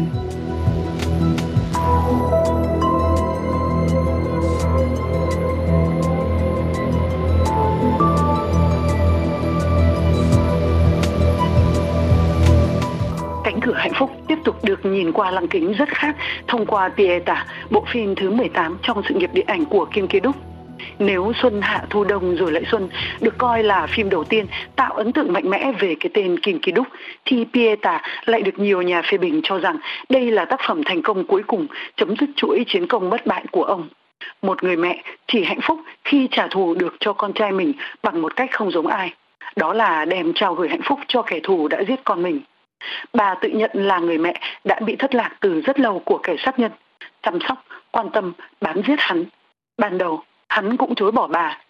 Cánh cửa hạnh phúc tiếp tục được nhìn qua lăng kính rất khác thông qua Pieta, bộ phim thứ mười tám trong sự nghiệp điện ảnh của Kim Ki-duk. Nếu Xuân, Hạ, Thu, Đông rồi lại Xuân được coi là phim đầu tiên tạo ấn tượng mạnh mẽ về cái tên Kim Ki-duk, thì Pieta lại được nhiều nhà phê bình cho rằng đây là tác phẩm thành công cuối cùng chấm dứt chuỗi chiến công bất bại của ông. Một người mẹ chỉ hạnh phúc khi trả thù được cho con trai mình bằng một cách không giống ai. Đó là đem trao gửi hạnh phúc cho kẻ thù đã giết con mình. Bà tự nhận là người mẹ đã bị thất lạc từ rất lâu của kẻ sát nhân, chăm sóc, quan tâm, bám giết hắn. Ban đầu, hắn cũng chối bỏ bà,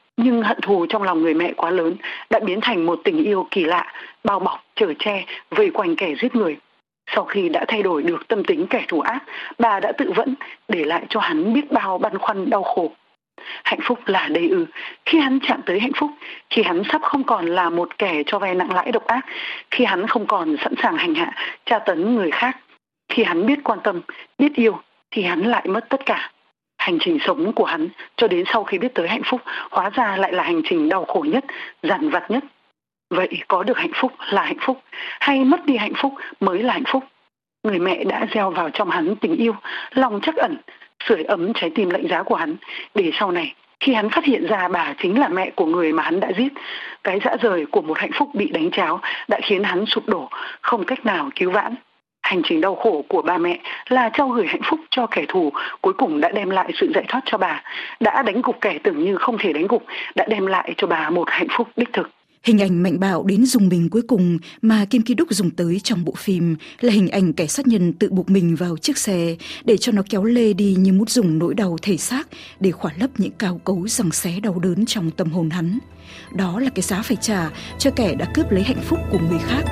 Nhưng hận thù trong lòng người mẹ quá lớn đã biến thành một tình yêu kỳ lạ, bao bọc, chở che, vây quanh kẻ giết người. Sau khi đã thay đổi được tâm tính kẻ thù ác, bà đã tự vẫn, để lại cho hắn biết bao băn khoăn đau khổ. Hạnh phúc là đây ư? Khi hắn chạm tới hạnh phúc, khi hắn sắp không còn là một kẻ cho vay nặng lãi độc ác, khi hắn không còn sẵn sàng hành hạ, tra tấn người khác, khi hắn biết quan tâm, biết yêu, thì hắn lại mất tất cả. Hành trình sống của hắn cho đến sau khi biết tới hạnh phúc hóa ra lại là hành trình đau khổ nhất, dằn vặt nhất. Vậy có được hạnh phúc là hạnh phúc, hay mất đi hạnh phúc mới là hạnh phúc? Người mẹ đã gieo vào trong hắn tình yêu, lòng trắc ẩn, sưởi ấm trái tim lạnh giá của hắn, để sau này khi hắn phát hiện ra bà chính là mẹ của người mà hắn đã giết, cái dã rời của một hạnh phúc bị đánh tráo đã khiến hắn sụp đổ, không cách nào cứu vãn. Hành trình đau khổ của ba mẹ là trao gửi hạnh phúc cho kẻ thù, cuối cùng đã đem lại sự giải thoát cho bà, đã đánh gục kẻ tưởng như không thể đánh gục, đã đem lại cho bà một hạnh phúc đích thực.
Hình ảnh mạnh bạo đến dùng mình cuối cùng mà Kim Ki-duk dùng tới trong bộ phim là hình ảnh kẻ sát nhân tự buộc mình vào chiếc xe để cho nó kéo lê đi như muốn dùng nỗi đau thể xác để khỏa lấp những cào cấu giằng xé đau đớn trong tâm hồn hắn. Đó là cái giá phải trả cho kẻ đã cướp lấy hạnh phúc của người khác.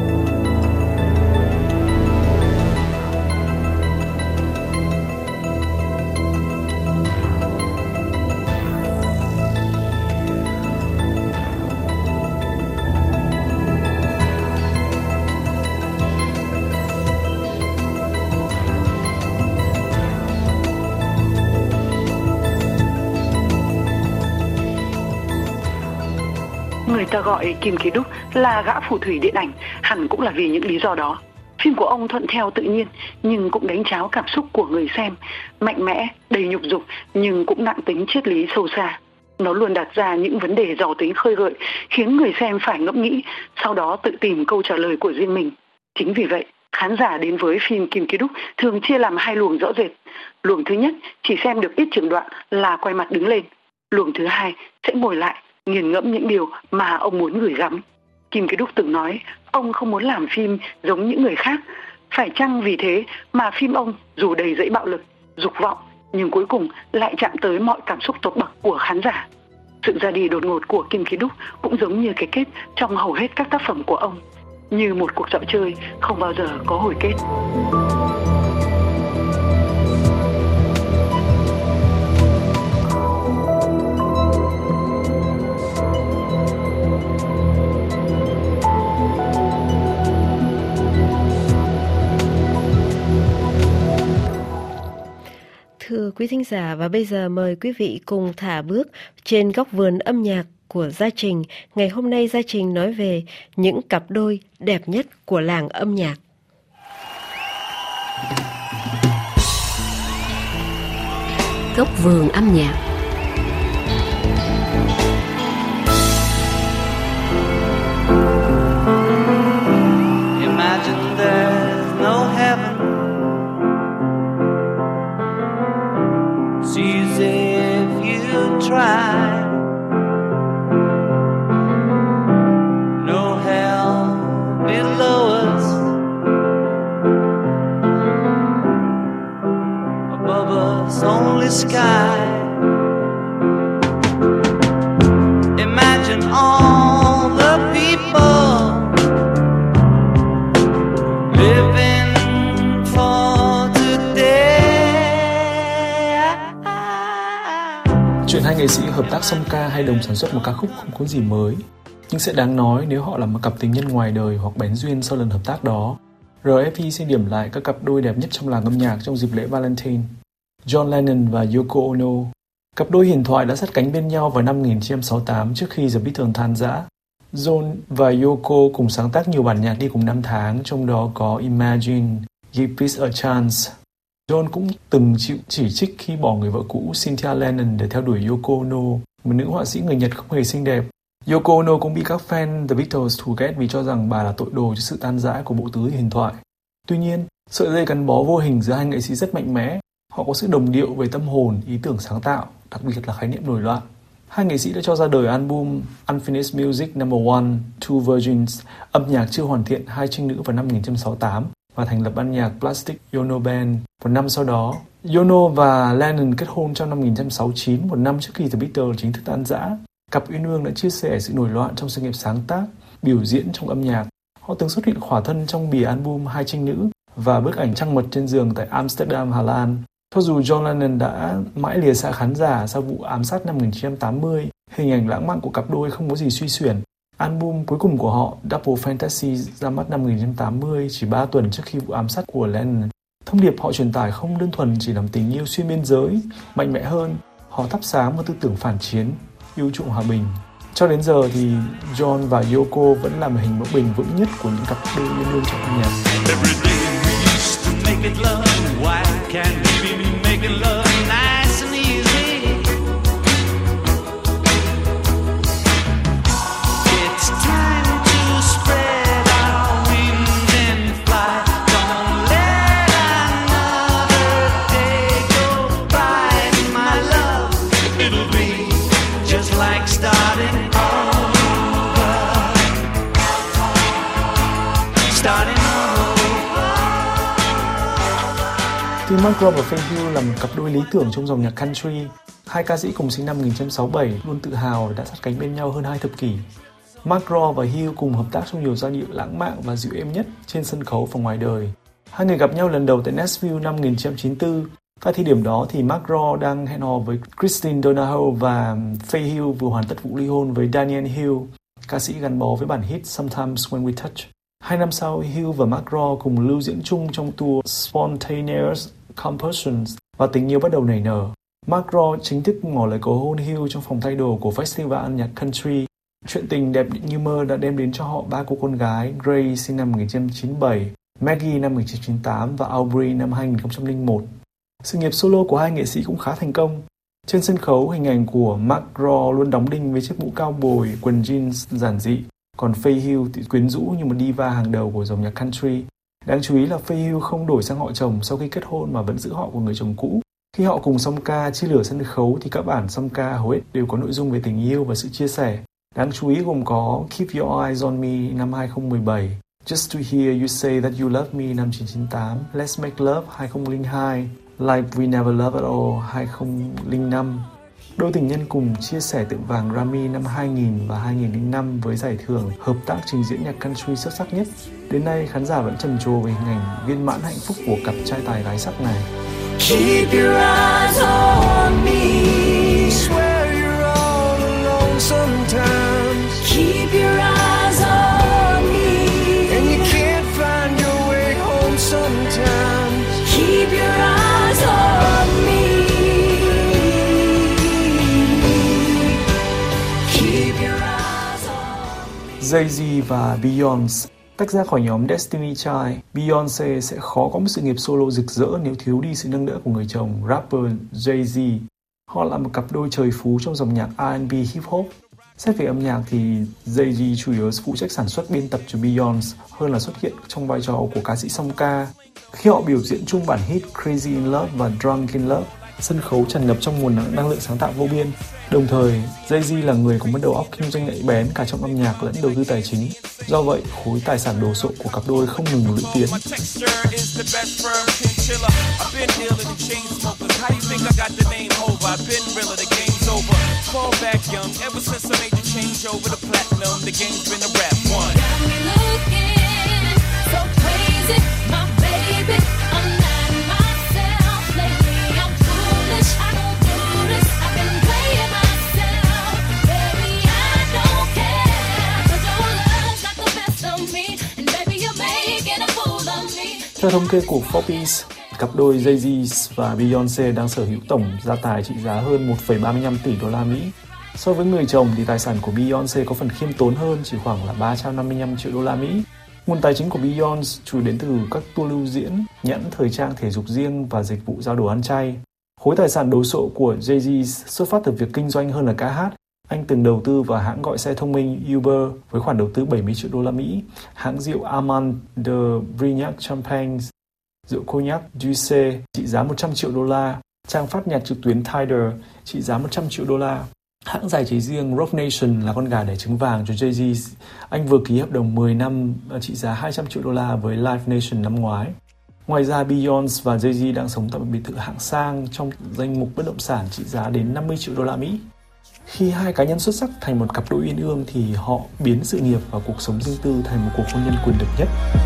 Người ta gọi Kim Ki-duk là gã phù thủy điện ảnh, hẳn cũng là vì những lý do đó. Phim của ông thuận theo tự nhiên, nhưng cũng đánh tráo cảm xúc của người xem, mạnh mẽ, đầy nhục dục, nhưng cũng nặng tính triết lý sâu xa. Nó luôn đặt ra những vấn đề giàu tính khơi gợi, khiến người xem phải ngẫm nghĩ, sau đó tự tìm câu trả lời của riêng mình. Chính vì vậy, khán giả đến với phim Kim Ki-duk thường chia làm hai luồng rõ rệt. Luồng thứ nhất chỉ xem được ít trường đoạn là quay mặt đứng lên. Luồng thứ hai sẽ ngồi lại, nghiền ngẫm những điều mà ông muốn gửi gắm. Kim Ki-duk từng nói, ông không muốn làm phim giống những người khác. Phải chăng vì thế mà phim ông dù đầy dẫy bạo lực, dục vọng, nhưng cuối cùng lại chạm tới mọi cảm xúc tột bậc của khán giả. Sự ra đi đột ngột của Kim Ki-duk cũng giống như cái kết trong hầu hết các tác phẩm của ông, như một cuộc dạo chơi không bao giờ có hồi kết.
Thưa quý thính giả, và bây giờ mời quý vị cùng thả bước trên góc vườn âm nhạc của Gia Trình. Ngày hôm nay Gia Trình nói về những cặp đôi đẹp nhất của làng âm nhạc.
Góc vườn âm nhạc.
Imagine there's no heaven. It's easy if you try. No hell below us. Above us only sky. Imagine all the people living for today.
Chuyện hai nghệ sĩ hợp tác song ca hay đồng sản xuất một ca khúc không có gì mới, nhưng sẽ đáng nói nếu họ là một cặp tình nhân ngoài đời hoặc bén duyên sau lần hợp tác đó. rờ ép pê xin điểm lại các cặp đôi đẹp nhất trong làng âm nhạc trong dịp lễ Valentine. John Lennon và Yoko Ono. Cặp đôi huyền thoại đã sát cánh bên nhau vào năm một nghìn chín trăm sáu mươi tám trước khi The Beatles tan rã. John và Yoko cùng sáng tác nhiều bản nhạc đi cùng năm tháng, trong đó có Imagine, Give Peace a Chance. John cũng từng chịu chỉ trích khi bỏ người vợ cũ Cynthia Lennon để theo đuổi Yoko Ono, một nữ họa sĩ người Nhật không hề xinh đẹp. Yoko Ono cũng bị các fan The Beatles thù ghét vì cho rằng bà là tội đồ cho sự tan rã của bộ tứ huyền thoại. Tuy nhiên, sợi dây gắn bó vô hình giữa hai nghệ sĩ rất mạnh mẽ. Họ có sự đồng điệu về tâm hồn, ý tưởng sáng tạo, đặc biệt là khái niệm nổi loạn. Hai nghệ sĩ đã cho ra đời album Unfinished Music number one, Two Virgins, âm nhạc chưa hoàn thiện hai trinh nữ vào năm một nghìn chín trăm sáu mươi tám và thành lập ban nhạc Plastic Ono Band một năm sau đó. Ono và Lennon kết hôn trong năm một nghìn chín trăm sáu mươi chín, một năm trước khi The Beatles chính thức tan rã. Cặp uyên ương đã chia sẻ sự nổi loạn trong sự nghiệp sáng tác, biểu diễn trong âm nhạc. Họ từng xuất hiện khỏa thân trong bìa album Hai Trinh Nữ và bức ảnh trăng mật trên giường tại Amsterdam, Hà Lan. Cho dù John Lennon đã mãi lìa xa khán giả sau vụ ám sát năm một nghìn chín trăm tám mươi, hình ảnh lãng mạn của cặp đôi không có gì suy xuyển. Album cuối cùng của họ, Double Fantasy, ra mắt năm một nghìn chín trăm tám mươi, chỉ ba tuần trước khi vụ ám sát của Lennon. Thông điệp họ truyền tải không đơn thuần chỉ là tình yêu xuyên biên giới, mạnh mẽ hơn. Họ thắp sáng một tư tưởng phản chiến, yêu chuộng hòa bình. Cho đến giờ thì John và Yoko vẫn là một hình mẫu bền vững nhất của những cặp đôi uyên ương trong âm nhạc. Thì Mark Robb và Faye Hill là một cặp đôi lý tưởng trong dòng nhạc country. Hai ca sĩ cùng sinh năm một nghìn chín trăm sáu mươi bảy luôn tự hào đã sát cánh bên nhau hơn hai thập kỷ. Mark Robb và Hill cùng hợp tác trong nhiều giai điệu lãng mạn và dịu êm nhất trên sân khấu và ngoài đời. Hai người gặp nhau lần đầu tại Nashville năm một nghìn chín trăm chín mươi tư. Tại thời điểm đó thì Mark Robb đang hẹn hò với Christine Donahoe và Faye Hill vừa hoàn tất vụ ly hôn với Daniel Hill, ca sĩ gắn bó với bản hit Sometimes When We Touch. Hai năm sau, Hill và Mark Robb cùng lưu diễn chung trong tour Spontaneous Compulsion và tình yêu bắt đầu nảy nở. Mark Robb chính thức ngỏ lời cầu hôn Hill trong phòng thay đồ của festival âm nhạc country. Chuyện tình đẹp như mơ đã đem đến cho họ ba cô con gái: Grace sinh năm một nghìn chín trăm chín mươi bảy, Maggie năm một nghìn chín trăm chín mươi tám và Aubrey năm hai nghìn không trăm lẻ một. Sự nghiệp solo của hai nghệ sĩ cũng khá thành công. Trên sân khấu, hình ảnh của Mark Robb luôn đóng đinh với chiếc mũ cao bồi, quần jeans giản dị, còn Faye Hill thì quyến rũ như một diva hàng đầu của dòng nhạc country. Đáng chú ý là Faye Hill không đổi sang họ chồng sau khi kết hôn mà vẫn giữ họ của người chồng cũ. Khi họ cùng song ca chia lửa sân khấu thì các bản song ca hầu hết đều có nội dung về tình yêu và sự chia sẻ. Đáng chú ý gồm có Keep Your Eyes on Me năm hai không một bảy, Just to Hear You Say That You Love Me năm chín chín tám, Let's Make Love hai không không hai, Like We Never Loved At All hai không không năm. Đôi tình nhân cùng chia sẻ tượng vàng Grammy năm hai nghìn và hai nghìn không trăm lẻ năm với giải thưởng hợp tác trình diễn nhạc country xuất sắc nhất. Đến nay, khán giả vẫn trầm trồ về hình ảnh viên mãn hạnh phúc của cặp trai tài gái sắc này.
Keep your eyes on me. Swear you're all alone sometimes. Keep your eyes on me. And you can't find your way home sometimes. Keep your eyes on me.
Jay-Z và Beyoncé tách ra khỏi nhóm Destiny Child, Beyoncé sẽ khó có một sự nghiệp solo rực rỡ nếu thiếu đi sự nâng đỡ của người chồng rapper Jay-Z. Họ là một cặp đôi trời phú trong dòng nhạc R and B hip hop. Xét về âm nhạc thì Jay-Z chủ yếu phụ trách sản xuất biên tập cho Beyoncé hơn là xuất hiện trong vai trò của ca sĩ song ca. Khi họ biểu diễn chung bản hit Crazy in Love và Drunk in Love, sân khấu tràn ngập trong nguồn năng lượng sáng tạo vô biên. Đồng thời, Jay-Z là người có một đầu óc kinh doanh nhạy bén cả trong âm nhạc lẫn đầu tư tài chính. Do vậy, khối tài sản đồ sộ của cặp đôi không ngừng lũy tiến. Theo thống kê của Forbes, cặp đôi Jay-Z và Beyoncé đang sở hữu tổng gia tài trị giá hơn một phẩy ba mươi lăm tỷ đô la Mỹ. So với người chồng thì tài sản của Beyoncé có phần khiêm tốn hơn, chỉ khoảng là ba trăm năm mươi lăm triệu đô la Mỹ. Nguồn tài chính của Beyoncé chủ đến từ các tour lưu diễn, nhãn thời trang thể dục riêng và dịch vụ giao đồ ăn chay. Khối tài sản đồ sộ của Jay-Z xuất phát từ việc kinh doanh hơn là ca hát. Anh từng đầu tư vào hãng gọi xe thông minh Uber với khoản đầu tư bảy mươi triệu đô la Mỹ, hãng rượu Armand de Brignac Champagne, rượu cognac Duce trị giá một trăm triệu đô la, trang phát nhạc trực tuyến Tidal trị giá một trăm triệu đô la. Hãng giải trí riêng Roc Nation là con gà đẻ trứng vàng cho Jay-Z. Anh vừa ký hợp đồng mười năm trị giá hai trăm triệu đô la với Live Nation năm ngoái. Ngoài ra, Beyoncé và Jay-Z đang sống tại một biệt thự hạng sang trong danh mục bất động sản trị giá đến năm mươi triệu đô la Mỹ. Khi hai cá nhân xuất sắc thành một cặp đôi uyên ương thì họ biến sự nghiệp và cuộc sống riêng tư thành một cuộc hôn nhân quyền lực nhất.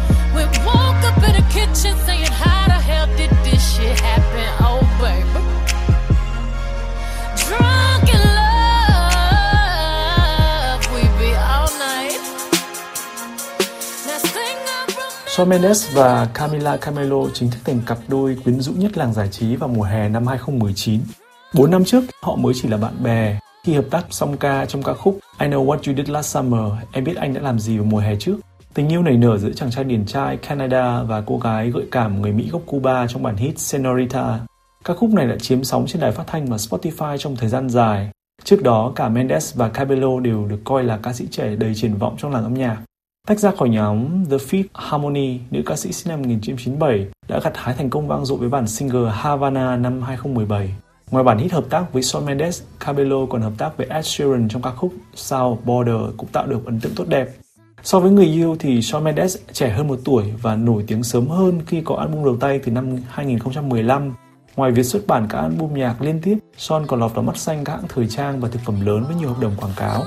Shawn Mendes và Camila Cabello chính thức thành cặp đôi quyến rũ nhất làng giải trí vào mùa hè năm hai không một chín. Bốn năm trước, họ mới chỉ là bạn bè khi hợp tác song ca trong ca khúc I Know What You Did Last Summer, em biết anh đã làm gì vào mùa hè trước. Tình yêu nảy nở giữa chàng trai điển trai Canada và cô gái gợi cảm người Mỹ gốc Cuba trong bản hit Senorita. Ca khúc này đã chiếm sóng trên đài phát thanh và Spotify trong thời gian dài. Trước đó, cả Mendes và Cabello đều được coi là ca sĩ trẻ đầy triển vọng trong làng âm nhạc. Tách ra khỏi nhóm The Fifth Harmony, nữ ca sĩ sinh năm một nghìn chín trăm chín mươi bảy đã gặt hái thành công vang dội với bản single Havana năm hai không một bảy. Ngoài bản hit hợp tác với Shawn Mendes, Cabello còn hợp tác với Ed Sheeran trong ca khúc South Border cũng tạo được ấn tượng tốt đẹp. So với người yêu thì Shawn Mendes trẻ hơn một tuổi và nổi tiếng sớm hơn khi có album đầu tay từ năm hai không một lăm. Ngoài việc xuất bản các album nhạc liên tiếp, Shawn còn lọt vào mắt xanh các hãng thời trang và thực phẩm lớn với nhiều hợp đồng quảng cáo.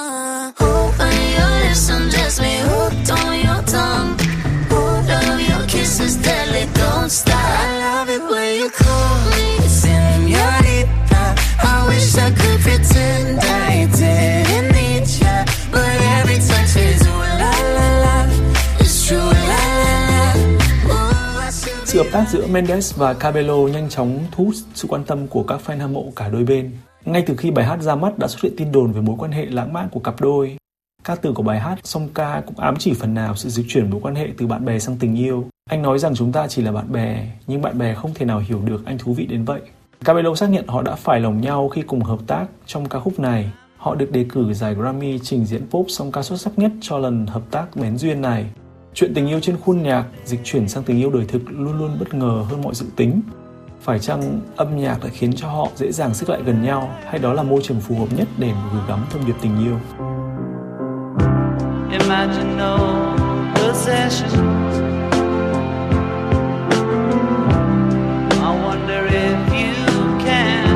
Sự hợp tác giữa Mendes và Cabello nhanh chóng thu hút sự quan tâm của các fan hâm mộ cả đôi bên. Ngay từ khi bài hát ra mắt đã xuất hiện tin đồn về mối quan hệ lãng mạn của cặp đôi. Các từ của bài hát song ca cũng ám chỉ phần nào sự dịch chuyển mối quan hệ từ bạn bè sang tình yêu. Anh nói rằng chúng ta chỉ là bạn bè, nhưng bạn bè không thể nào hiểu được anh thú vị đến vậy. Cabello xác nhận họ đã phải lòng nhau khi cùng hợp tác trong ca khúc này. Họ được đề cử giải Grammy trình diễn pop song ca xuất sắc nhất cho lần hợp tác bén duyên này. Chuyện tình yêu trên khuôn nhạc dịch chuyển sang tình yêu đời thực luôn luôn bất ngờ hơn mọi dự tính. Phải chăng âm nhạc đã khiến cho họ dễ dàng xích lại gần nhau, hay đó là môi trường phù hợp nhất để gửi gắm thông điệp tình yêu?
Imagine no possessions. I wonder if you can.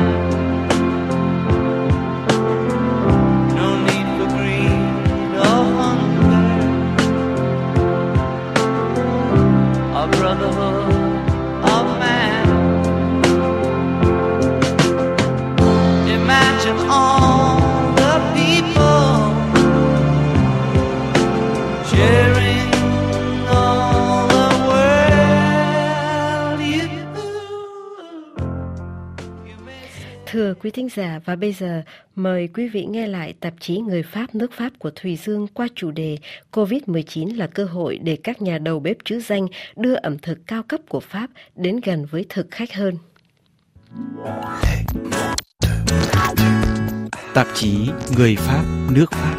No need for greed or hunger. A brotherhood of man. Imagine all the people sharing all the world you.
Thưa quý thính giả, và bây giờ mời quý vị nghe lại tạp chí Người Pháp nước Pháp của Thùy Dương qua chủ đề covid mười chín là cơ hội để các nhà đầu bếp trứ danh đưa ẩm thực cao cấp của Pháp đến gần với thực khách hơn.
Tạp chí Người Pháp nước Pháp.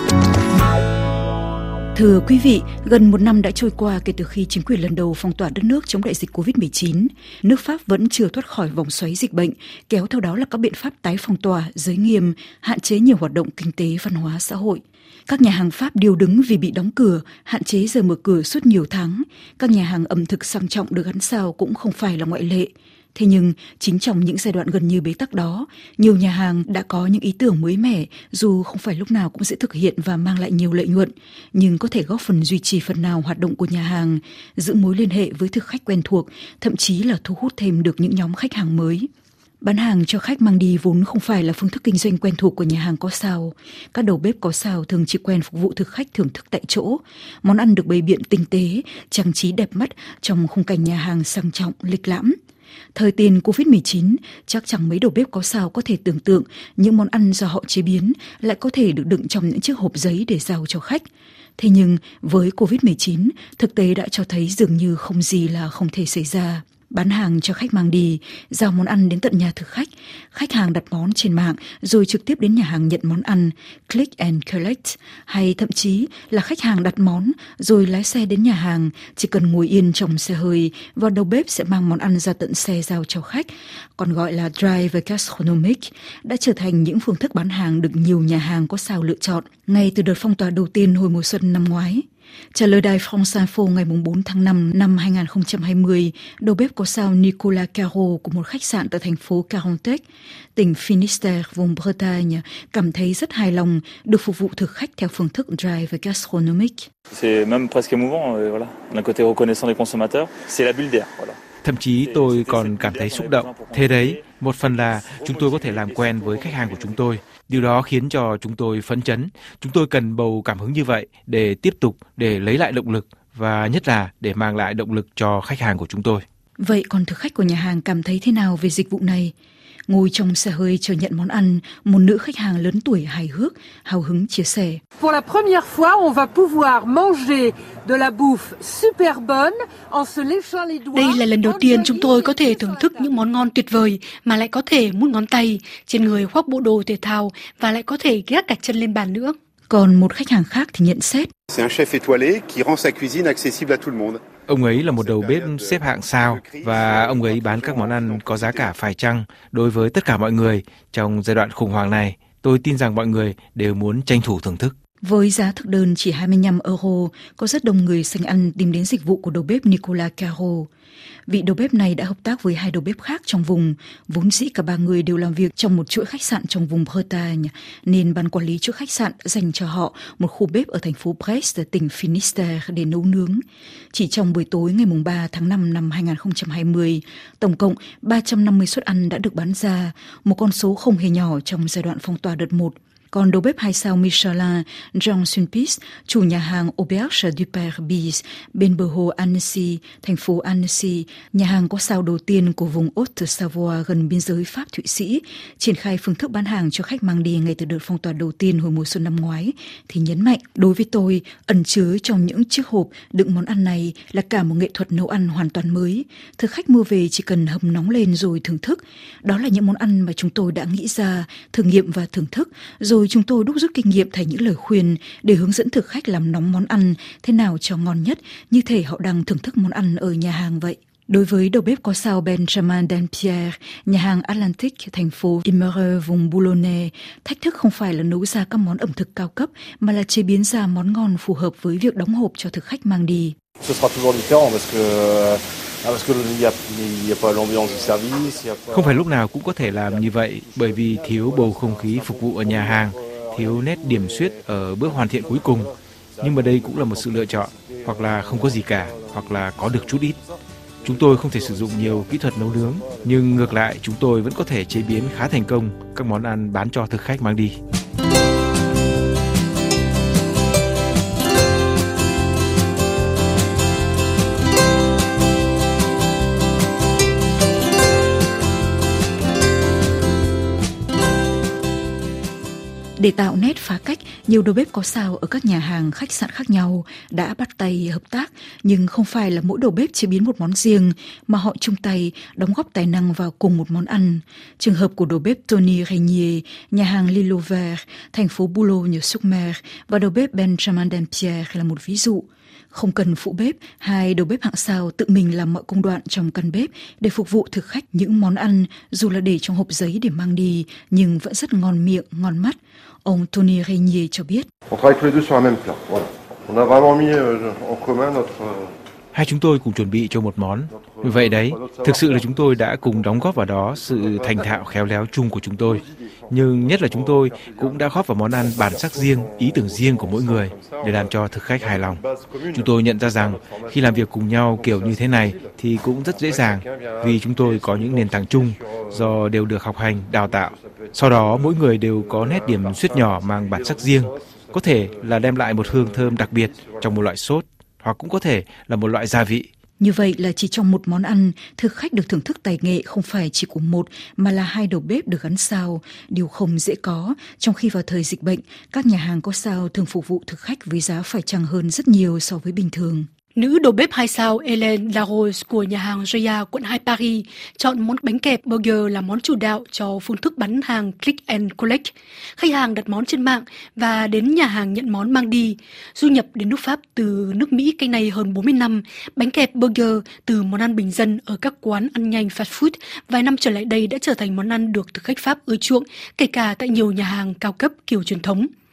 Thưa quý vị, gần một năm đã trôi qua kể từ khi chính quyền lần đầu phong tỏa đất nước chống đại dịch covid mười chín. Nước Pháp vẫn chưa thoát khỏi vòng xoáy dịch bệnh, kéo theo đó là các biện pháp tái phong tỏa, giới nghiêm, hạn chế nhiều hoạt động kinh tế, văn hóa, xã hội. Các nhà hàng Pháp điêu đứng vì bị đóng cửa, hạn chế giờ mở cửa suốt nhiều tháng. Các nhà hàng ẩm thực sang trọng được gắn sao cũng không phải là ngoại lệ. Thế nhưng, chính trong những giai đoạn gần như bế tắc đó, nhiều nhà hàng đã có những ý tưởng mới mẻ, dù không phải lúc nào cũng sẽ thực hiện và mang lại nhiều lợi nhuận, nhưng có thể góp phần duy trì phần nào hoạt động của nhà hàng, giữ mối liên hệ với thực khách quen thuộc, thậm chí là thu hút thêm được những nhóm khách hàng mới. Bán hàng cho khách mang đi vốn không phải là phương thức kinh doanh quen thuộc của nhà hàng có sao. Các đầu bếp có sao thường chỉ quen phục vụ thực khách thưởng thức tại chỗ. Món ăn được bày biện tinh tế, trang trí đẹp mắt trong khung cảnh nhà hàng sang trọng, lịch lãm. Thời tiền covid mười chín, chắc chẳng mấy đầu bếp có sao có thể tưởng tượng những món ăn do họ chế biến lại có thể được đựng trong những chiếc hộp giấy để giao cho khách. Thế nhưng với covid mười chín, thực tế đã cho thấy dường như không gì là không thể xảy ra. Bán hàng cho khách mang đi, giao món ăn đến tận nhà thực khách, khách hàng đặt món trên mạng rồi trực tiếp đến nhà hàng nhận món ăn, click and collect, hay thậm chí là khách hàng đặt món rồi lái xe đến nhà hàng, chỉ cần ngồi yên trong xe hơi và đầu bếp sẽ mang món ăn ra tận xe giao cho khách, còn gọi là drive gastronomic, đã trở thành những phương thức bán hàng được nhiều nhà hàng có sao lựa chọn ngay từ đợt phong tỏa đầu tiên hồi mùa xuân năm ngoái. Trả lời đài France Info ngày bốn tháng năm năm hai nghìn không trăm hai mươi, đầu bếp có sao Nicolas Caro của một khách sạn tại thành phố Carantec, tỉnh Finistère, vùng Bretagne, cảm thấy rất hài lòng được phục vụ thực khách theo phương thức drive gastronomique.
C'est même presque émouvant, voilà. D'un côté reconnaissant les consommateurs, c'est la bulle d'air, voilà.
Thậm chí tôi còn cảm thấy xúc động. Thế đấy, một phần là chúng tôi có thể làm quen với khách hàng của chúng tôi. Điều đó khiến cho chúng tôi phấn chấn. Chúng tôi cần bầu cảm hứng như vậy để tiếp tục, để lấy lại động lực và nhất là để mang lại động lực cho khách hàng của chúng tôi.
Vậy còn thực khách của nhà hàng cảm thấy thế nào về dịch vụ này? Ngồi trong xe hơi chờ nhận món ăn, một nữ khách hàng lớn tuổi hài hước, hào hứng chia sẻ.
Pour la première fois, on va pouvoir manger de la bouffe super bonne en se léchant les doigts.
Đây là lần đầu tiên chúng tôi có thể thưởng thức những món ngon tuyệt vời mà lại có thể mút ngón tay, trên người khoác bộ đồ thể thao và lại có thể gác cả chân lên bàn nữa.
Còn một khách hàng khác thì nhận xét.
C'est un chef étoilé qui rend sa cuisine accessible à tout le monde.
Ông ấy là một đầu bếp xếp hạng sao và ông ấy bán các món ăn có giá cả phải chăng đối với tất cả mọi người trong giai đoạn khủng hoảng này. Tôi tin rằng mọi người đều muốn tranh thủ thưởng thức.
Với giá thực đơn chỉ hai mươi lăm euro, có rất đông người sành ăn tìm đến dịch vụ của đầu bếp Nicolas Caro. Vị đầu bếp này đã hợp tác với hai đầu bếp khác trong vùng. Vốn dĩ cả ba người đều làm việc trong một chuỗi khách sạn trong vùng Bretagne, nên ban quản lý chuỗi khách sạn dành cho họ một khu bếp ở thành phố Brest, tỉnh Finistère để nấu nướng. Chỉ trong buổi tối ngày ba tháng năm năm hai nghìn không trăm hai mươi, tổng cộng ba trăm năm mươi suất ăn đã được bán ra, một con số không hề nhỏ trong giai đoạn phong tỏa đợt một. Còn đầu bếp hai sao Michelin Jean Sulpice, chủ nhà hàng Auberge du Père Bise bên bờ hồ Annecy, thành phố Annecy, nhà hàng có sao đầu tiên của vùng Haute-Savoie gần biên giới Pháp-Thụy Sĩ, triển khai phương thức bán hàng cho khách mang đi ngay từ đợt phong tỏa đầu tiên hồi mùa xuân năm ngoái, thì nhấn mạnh, đối với tôi, ẩn chứa trong những chiếc hộp đựng món ăn này là cả một nghệ thuật nấu ăn hoàn toàn mới. Thực khách mua về chỉ cần hầm nóng lên rồi thưởng thức. Đó là những món ăn mà chúng tôi đã nghĩ ra, thử nghiệm và thưởng thức, rồi chúng tôi đúc rút kinh nghiệm thành những lời khuyên để hướng dẫn thực khách làm nóng món ăn thế nào cho ngon nhất, như thể họ đang thưởng thức món ăn ở nhà hàng vậy. Đối với đầu bếp có sao Benjamin Dampierre, nhà hàng Atlantic, thành phố Imereux, vùng Boulogne, thách thức không phải là nấu ra các món ẩm thực cao cấp, mà là chế biến ra món ngon phù hợp với việc đóng hộp cho thực khách mang đi.
Không phải lúc nào cũng có thể làm như vậy, bởi vì thiếu bầu không khí phục vụ ở nhà hàng, thiếu nét điểm xuyết ở bước hoàn thiện cuối cùng. Nhưng mà đây cũng là một sự lựa chọn, hoặc là không có gì cả, hoặc là có được chút ít. Chúng tôi không thể sử dụng nhiều kỹ thuật nấu nướng, nhưng ngược lại chúng tôi vẫn có thể chế biến khá thành công các món ăn bán cho thực khách mang đi.
Để tạo nét phá cách, nhiều đầu bếp có sao ở các nhà hàng, khách sạn khác nhau đã bắt tay hợp tác, nhưng không phải là mỗi đầu bếp chế biến một món riêng, mà họ chung tay đóng góp tài năng vào cùng một món ăn. Trường hợp của đầu bếp Tony Régnier, nhà hàng L'Île aux Verts, thành phố Boulogne-sur-Mer, và đầu bếp Benjamin Dampierre là một ví dụ. Không cần phụ bếp, hai đầu bếp hạng sao tự mình làm mọi công đoạn trong căn bếp để phục vụ thực khách những món ăn dù là để trong hộp giấy để mang đi, nhưng vẫn rất ngon miệng, ngon mắt. Ông Tony Régnier cho biết.
Hai chúng tôi cùng chuẩn bị cho một món. Vì vậy đấy, thực sự là chúng tôi đã cùng đóng góp vào đó sự thành thạo khéo léo chung của chúng tôi. Nhưng nhất là chúng tôi cũng đã góp vào món ăn bản sắc riêng, ý tưởng riêng của mỗi người để làm cho thực khách hài lòng. Chúng tôi nhận ra rằng khi làm việc cùng nhau kiểu như thế này thì cũng rất dễ dàng vì chúng tôi có những nền tảng chung do đều được học hành, đào tạo. Sau đó mỗi người đều có nét điểm xuyết nhỏ mang bản sắc riêng, có thể là đem lại một hương thơm đặc biệt trong một loại sốt, hoặc cũng có thể là một loại gia vị.
Như vậy là chỉ trong một món ăn, thực khách được thưởng thức tài nghệ không phải chỉ của một mà là hai đầu bếp được gắn sao, điều không dễ có, trong khi vào thời dịch bệnh, các nhà hàng có sao thường phục vụ thực khách với giá phải chăng hơn rất nhiều so với bình thường.
Nữ đầu bếp hai sao Hélène Larose của nhà hàng Joya, quận hai Paris, chọn món bánh kẹp burger là món chủ đạo cho phương thức bán hàng Click and Collect. Khách hàng đặt món trên mạng và đến nhà hàng nhận món mang đi. Du nhập đến nước Pháp từ nước Mỹ cách nay hơn bốn mươi năm, bánh kẹp burger từ món ăn bình dân ở các quán ăn nhanh fast food vài năm trở lại đây đã trở thành món ăn được thực khách Pháp ưa chuộng, kể cả tại nhiều nhà hàng cao cấp kiểu truyền thống.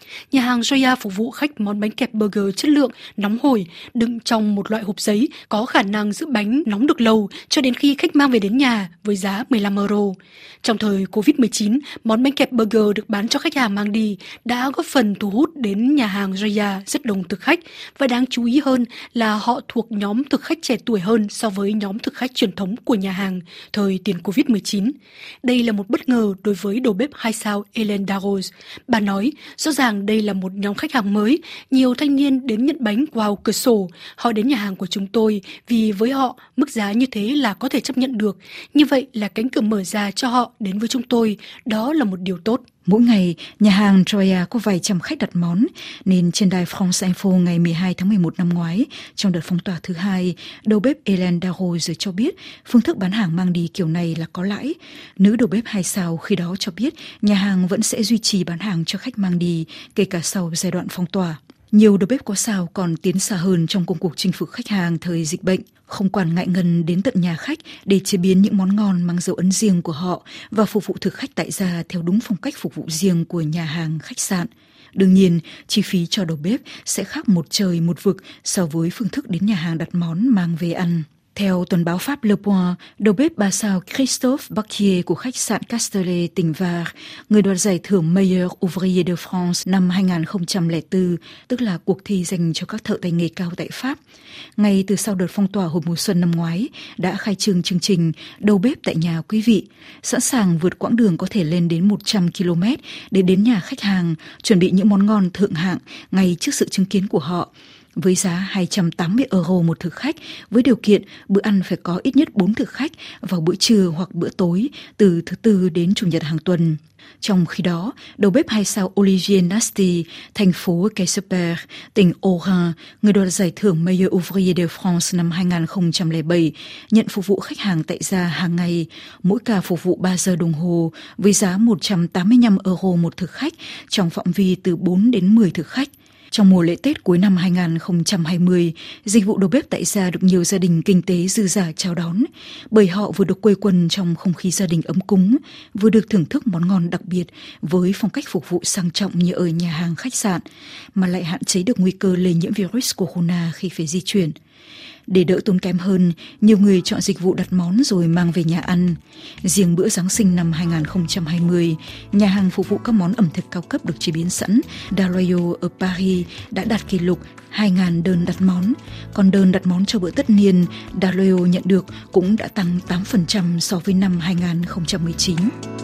Nhà hàng Joya phục vụ khách món bánh kẹp burger chất lượng, nóng hổi, đựng trong một loại hộp giấy có khả năng giữ bánh nóng được lâu cho đến khi khách mang về đến nhà với giá mười lăm euro. Trong thời covid mười chín, món bánh kẹp burger được bán cho khách hàng mang đi đã góp phần thu hút đến nhà hàng Joya rất đông thực khách, và đáng chú ý hơn là họ thuộc nhóm thực khách trẻ tuổi hơn so với nhóm thực khách truyền thống của nhà hàng thời tiền covid mười chín. Đây là một bất ngờ đối với đầu bếp hai sao Hélène Darroze. Bà nói, rõ ràng đây là một nhóm khách hàng mới, nhiều thanh niên đến nhận bánh qua cửa sổ. Họ đến nhà hàng của chúng tôi vì với họ, mức giá như thế là có thể chấp nhận được. Như vậy là cánh cửa mở ra cho họ đến với chúng tôi. Đó là một điều tốt.
Mỗi ngày, nhà hàng Joya có vài trăm khách đặt món, nên trên đài France Info ngày mười hai tháng mười một năm ngoái, trong đợt phong tỏa thứ hai, đầu bếp Hélène Darroze cho biết phương thức bán hàng mang đi kiểu này là có lãi. Nữ đầu bếp hai sao khi đó cho biết nhà hàng vẫn sẽ duy trì bán hàng cho khách mang đi, kể cả sau giai đoạn phong tỏa. Nhiều đầu bếp có sao còn tiến xa hơn trong công cuộc chinh phục khách hàng thời dịch bệnh, không quản ngại ngần đến tận nhà khách để chế biến những món ngon mang dấu ấn riêng của họ và phục vụ thực khách tại gia theo đúng phong cách phục vụ riêng của nhà hàng, khách sạn. Đương nhiên, chi phí cho đầu bếp sẽ khác một trời một vực so với phương thức đến nhà hàng đặt món mang về ăn. Theo tuần báo Pháp Le Point, đầu bếp ba sao Christophe Bacquier của khách sạn Castellet, tỉnh Var, người đoạt giải thưởng Meilleur Ouvrier de France năm hai không không bốn, tức là cuộc thi dành cho các thợ tay nghề cao tại Pháp, ngay từ sau đợt phong tỏa hồi mùa xuân năm ngoái, đã khai trương chương trình Đầu bếp tại nhà quý vị, sẵn sàng vượt quãng đường có thể lên đến một trăm ki lô mét để đến nhà khách hàng, chuẩn bị những món ngon thượng hạng ngay trước sự chứng kiến của họ, với giá hai trăm tám mươi euro một thực khách, với điều kiện bữa ăn phải có ít nhất bốn thực khách vào bữa trưa hoặc bữa tối từ thứ Tư đến Chủ nhật hàng tuần. Trong khi đó, đầu bếp hai sao Olivier Nasty, thành phố Queiseper, tỉnh Haut-Rhin, người đoạt giải thưởng Meilleur Ouvrier de France năm hai không không bảy, nhận phục vụ khách hàng tại gia hàng ngày, mỗi ca phục vụ ba giờ đồng hồ với giá một trăm tám mươi lăm euro một thực khách trong phạm vi từ bốn đến mười thực khách. Trong mùa lễ Tết cuối năm hai không hai không, dịch vụ đầu bếp tại gia được nhiều gia đình kinh tế dư dả chào đón, bởi họ vừa được quây quần trong không khí gia đình ấm cúng, vừa được thưởng thức món ngon đặc biệt với phong cách phục vụ sang trọng như ở nhà hàng khách sạn, mà lại hạn chế được nguy cơ lây nhiễm virus corona khi phải di chuyển. Để đỡ tốn kém hơn, nhiều người chọn dịch vụ đặt món rồi mang về nhà ăn. Riêng bữa Giáng sinh năm hai không hai không, nhà hàng phục vụ các món ẩm thực cao cấp được chế biến sẵn Daroyo ở Paris đã đạt kỷ lục hai nghìn đơn đặt món. Còn đơn đặt món cho bữa tất niên Daroyo nhận được cũng đã tăng tám phần trăm so với năm hai không một chín.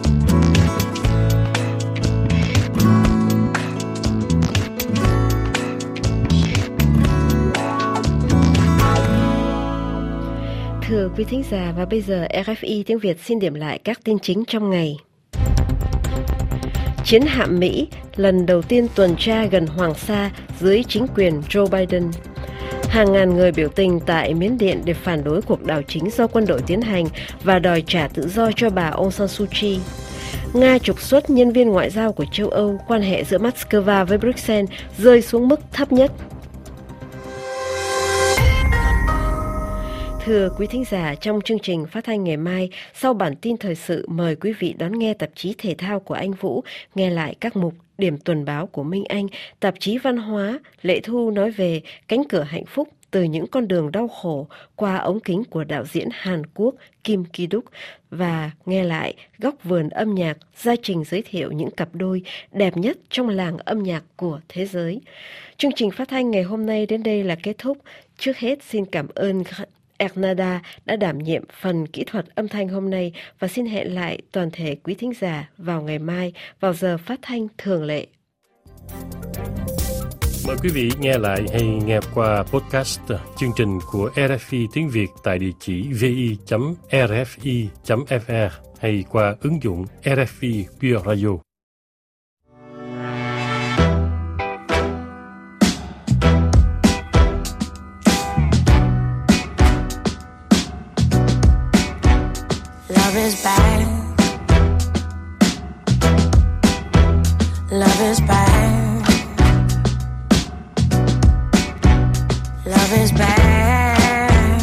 Thưa quý thính giả, và bây giờ rờ ép i tiếng Việt xin điểm lại các tin chính trong ngày. Chiến hạm Mỹ lần đầu tiên tuần tra gần Hoàng Sa dưới chính quyền Joe Biden. Hàng ngàn người biểu tình tại Miến Điện để phản đối cuộc đảo chính do quân đội tiến hành và đòi trả tự do cho bà Aung San Suu Kyi. Nga trục xuất nhân viên ngoại giao của châu Âu, quan hệ giữa Moscow với Bruxelles rơi xuống mức thấp nhất. Thưa quý thính giả, trong chương trình phát thanh ngày mai, sau bản tin thời sự, mời quý vị đón nghe tạp chí thể thao của anh Vũ, nghe lại các mục điểm tuần báo của Minh Anh, tạp chí văn hóa, Lệ Thu nói về cánh cửa hạnh phúc từ những con đường đau khổ qua ống kính của đạo diễn Hàn Quốc Kim Ki-duk, và nghe lại Góc vườn âm nhạc, gia trình giới thiệu những cặp đôi đẹp nhất trong làng âm nhạc của thế giới. Chương trình phát thanh ngày hôm nay đến đây là kết thúc. Trước hết xin cảm ơn Ernada đã đảm nhiệm phần kỹ thuật âm thanh hôm nay, và xin hẹn lại toàn thể quý thính giả vào ngày mai vào giờ phát thanh thường lệ.
Mời quý vị nghe lại hay nghe qua podcast chương trình của rờ ép i tiếng Việt tại địa chỉ vi chấm rờ ép i chấm ép rờ hay qua ứng dụng rờ ép i Pure Radio.
Love is bad. Love is bad. Love is bad.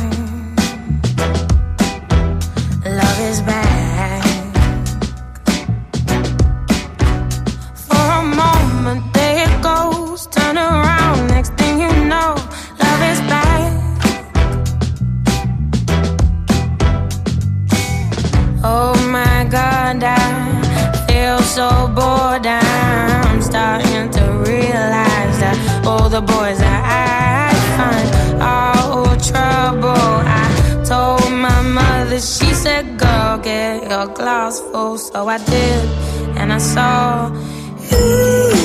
Love is bad. For a moment they
feel so bored. I'm starting to realize that all the boys that I find are all trouble. I told my mother, she said, girl, get your glass full. So I did, and I saw you.